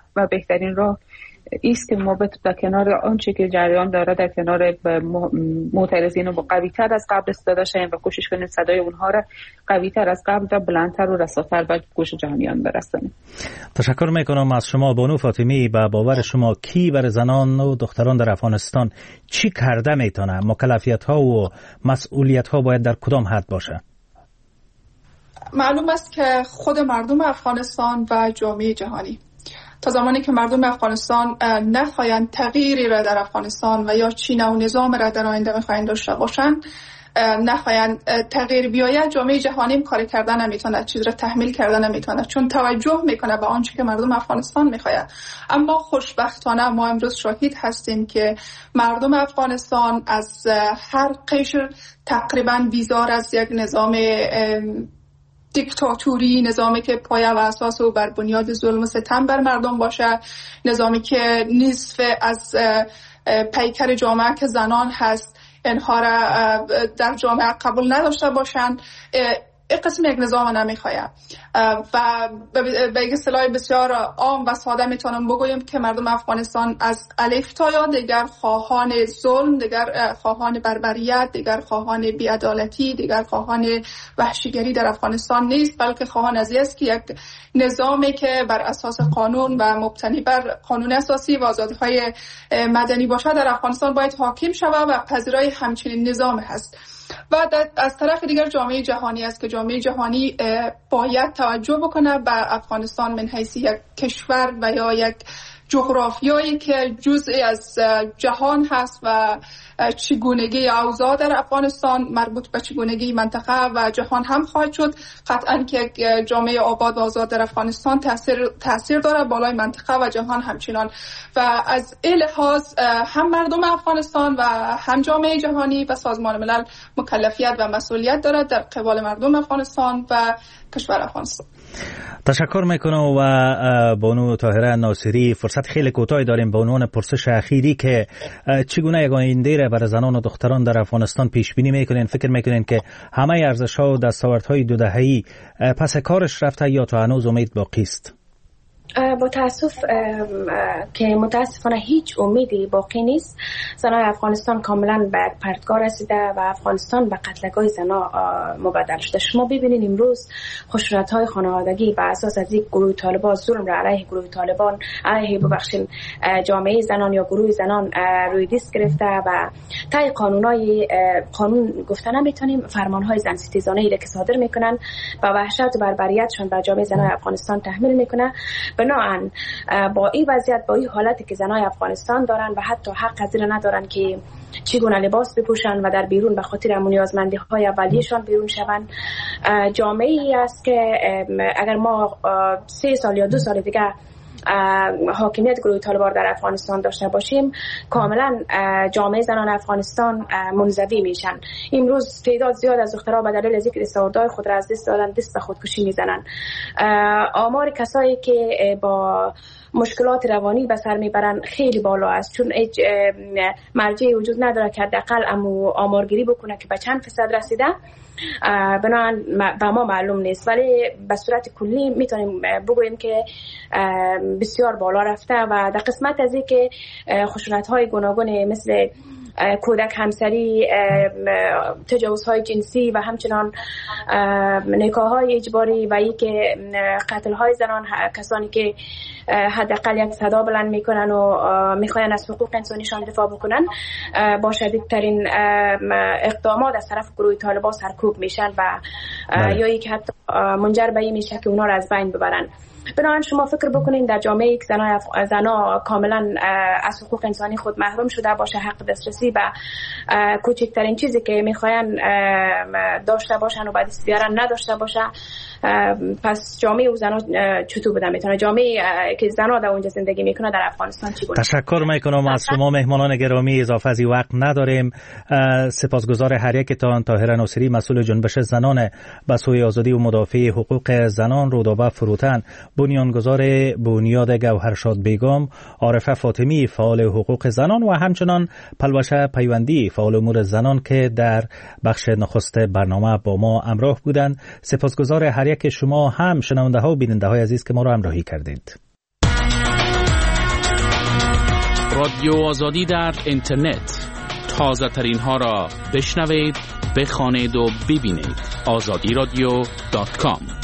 D: ایست که ما در کنار آنچه که جریان داره، در کنار معترضین رو قوی‌تر از قبل استفاده شیم و کوشش کنیم صدای اونها را قوی‌تر از قبل و بلندتر و رساتر به گوش جهانیان برسانیم.
C: تشکر میکنم از شما بانو فاطمی. به باور شما کی برای زنان و دختران در افغانستان چی کرده میتونه؟ مکلفیت‌ها و مسئولیت‌ها باید در کدام حد باشه؟
F: معلوم است که خود مردم افغانستان و جامعه جهانی تا زمانی که مردم افغانستان نخواهند تغییری را در افغانستان و یا چین و نظام را در آینده میخواهند داشته باشند، نخواهند تغییر بیاید، جامعه جهانی کار کردن نمیتونه، چیز را تحمیل کردن نمیتونه، چون توجه میکنه به آنچه که مردم افغانستان میخواهند. اما خوشبختانه ما امروز شاهد هستیم که مردم افغانستان از هر قشر تقریبا بیزار از یک نظام دیکتاتوری، نظامی که پایه و اساس و بر بنیاد ظلم و ستم بر مردم باشه، نظامی که نصف از پیکر جامعه که زنان هست اینها را در جامعه قبول نداشته باشند، این قسم یک نظام نمیخواه و به یک اصطلاح بسیار عام و ساده میتونم بگویم که مردم افغانستان از الف تا یا دیگر خواهان ظلم، دیگر خواهان بربریت، دیگر خواهان بی‌عدالتی، دیگر خواهان وحشیگری در افغانستان نیست، بلکه خواهان از است که یک نظامی که بر اساس قانون و مبتنی بر قانون اساسی و آزادی‌های مدنی باشه در افغانستان باید حاکم شود و پذیرای همچنین نظام هست. و از طرف دیگر جامعه جهانی است که جامعه جهانی باید توجه بکنه به افغانستان من حیث یک کشور و یا یک جغرافیایی که جزئی از جهان هست و چگونگی اوضاع در افغانستان مربوط به چگونگی منطقه و جهان هم خواهد شد. قطعاً که جامعه آباد و آزاد در افغانستان تاثیر داره بالای منطقه و جهان همچنان و از این لحاظ هم مردم افغانستان و هم جامعه جهانی و سازمان ملل مکلفیت و مسئولیت دارد در قبال مردم افغانستان و کشور افغانستان.
C: تشکر میکنم و بانو طاهره ناصری فرصت خیلی کوتاهی داریم به عنوان پرسش اخیری که چگونه یک آینده را برای زنان و دختران در افغانستان پیش بینی میکنین؟ فکر میکنین که همه ارزش‌ها و دستاوردهای دو دهه‌ای پس کارش رفته یا تا هنوز امید باقی است؟
G: با تاسف که متاسفانه هیچ امیدی باقی نیست. زنان افغانستان کاملا به پرتگاه رسیده و افغانستان به قتلگاه زنا مبدل شده. شما ببینید امروز خشونت‌های خانوادگی بر اساس از یک گروه طالبان ظلم را علیه گروه طالبان، علیه ببخشید جامعه زنان یا گروه زنان روی دست گرفته و طی قانون گفته نمیتونیم فرمان‌های زن ستیزانه‌ای که صادر میکنن و وحشت و بربریتشون بر جامعه زنان افغانستان تحمیل میکنه. بنابراین با این وضعیت، با این حالتی که زنای افغانستان دارن و حتی حق از این ندارن که چگونه لباس بپوشن و در بیرون به خاطر نیازمندی های اولیه‌شان بیرون شوند، جامعه‌ای است که اگر ما 3 سال یا 2 سال دیگه حاکمیت گروه طالبان در افغانستان داشته باشیم، کاملا جامعه زنان افغانستان منزوی میشن. امروز تعداد زیاد از دخترها به دلیل از اینکه دستاوردهای خود را از دست دادن دست به خودکشی میزنن. آمار کسایی که با مشکلات روانی به سر میبرن خیلی بالا است، چون هیچ مرجعی وجود نداره که حداقل آمارگیری بکنه که به چند فیصد رسیده. بنابراین به ما معلوم نیست، ولی به صورت کلی میتونیم بگوییم که بسیار بالا رفته و در قسمت از این که خشونت‌های گوناگون مثل کودک همسری، تجاوزهای جنسی و همچنان نکاح‌های اجباری و ای که قتل‌های زنان، کسانی که حداقل یک صدا بلند میکنن و میخواین از حقوق انسانیشان دفاع بکنن، با شدیدترین اقدامات از طرف گروه طالبان سرکوب میشن و یا یک حتی منجر به این میشه که اونا رو از بین ببرن. بنابراین شما فکر بکنین در جامعه یک زنا کاملا از حقوق انسانی خود محروم شده باشه، حق دسترسی به کوچکترین چیزی که میخواین داشته باشن و بعد دست بیارن نداشته باشه، پس جامعه و زنا چطور بوده میتونه؟ جامعه که زنا در اونجا زندگی میکنه در افغانستان چی بود؟
C: تشکر میکنم از شما مهمانان گرامی. اضافه از وقت نداریم. سپاسگزار هر یکتان. طاهره ناصری مسئول جنبش زنان به سوی آزادی و مدافع حقوق زنان، رودابه فروتن بنیانگذار بنیاد گوهرشاد بیگم، عارفه فاطمی فعال حقوق زنان و همچنان پلوشه پیوندی فعال امور زنان که در بخش نخست برنامه با ما همراه بودند. سپاسگزار هر یک شما هم شنونده ها و بیننده های عزیز که ما را همراهی کردید.
H: رادیو آزادی در اینترنت، تازه ترین ها را بشنوید، بخوانید و ببینید. azadiradio.com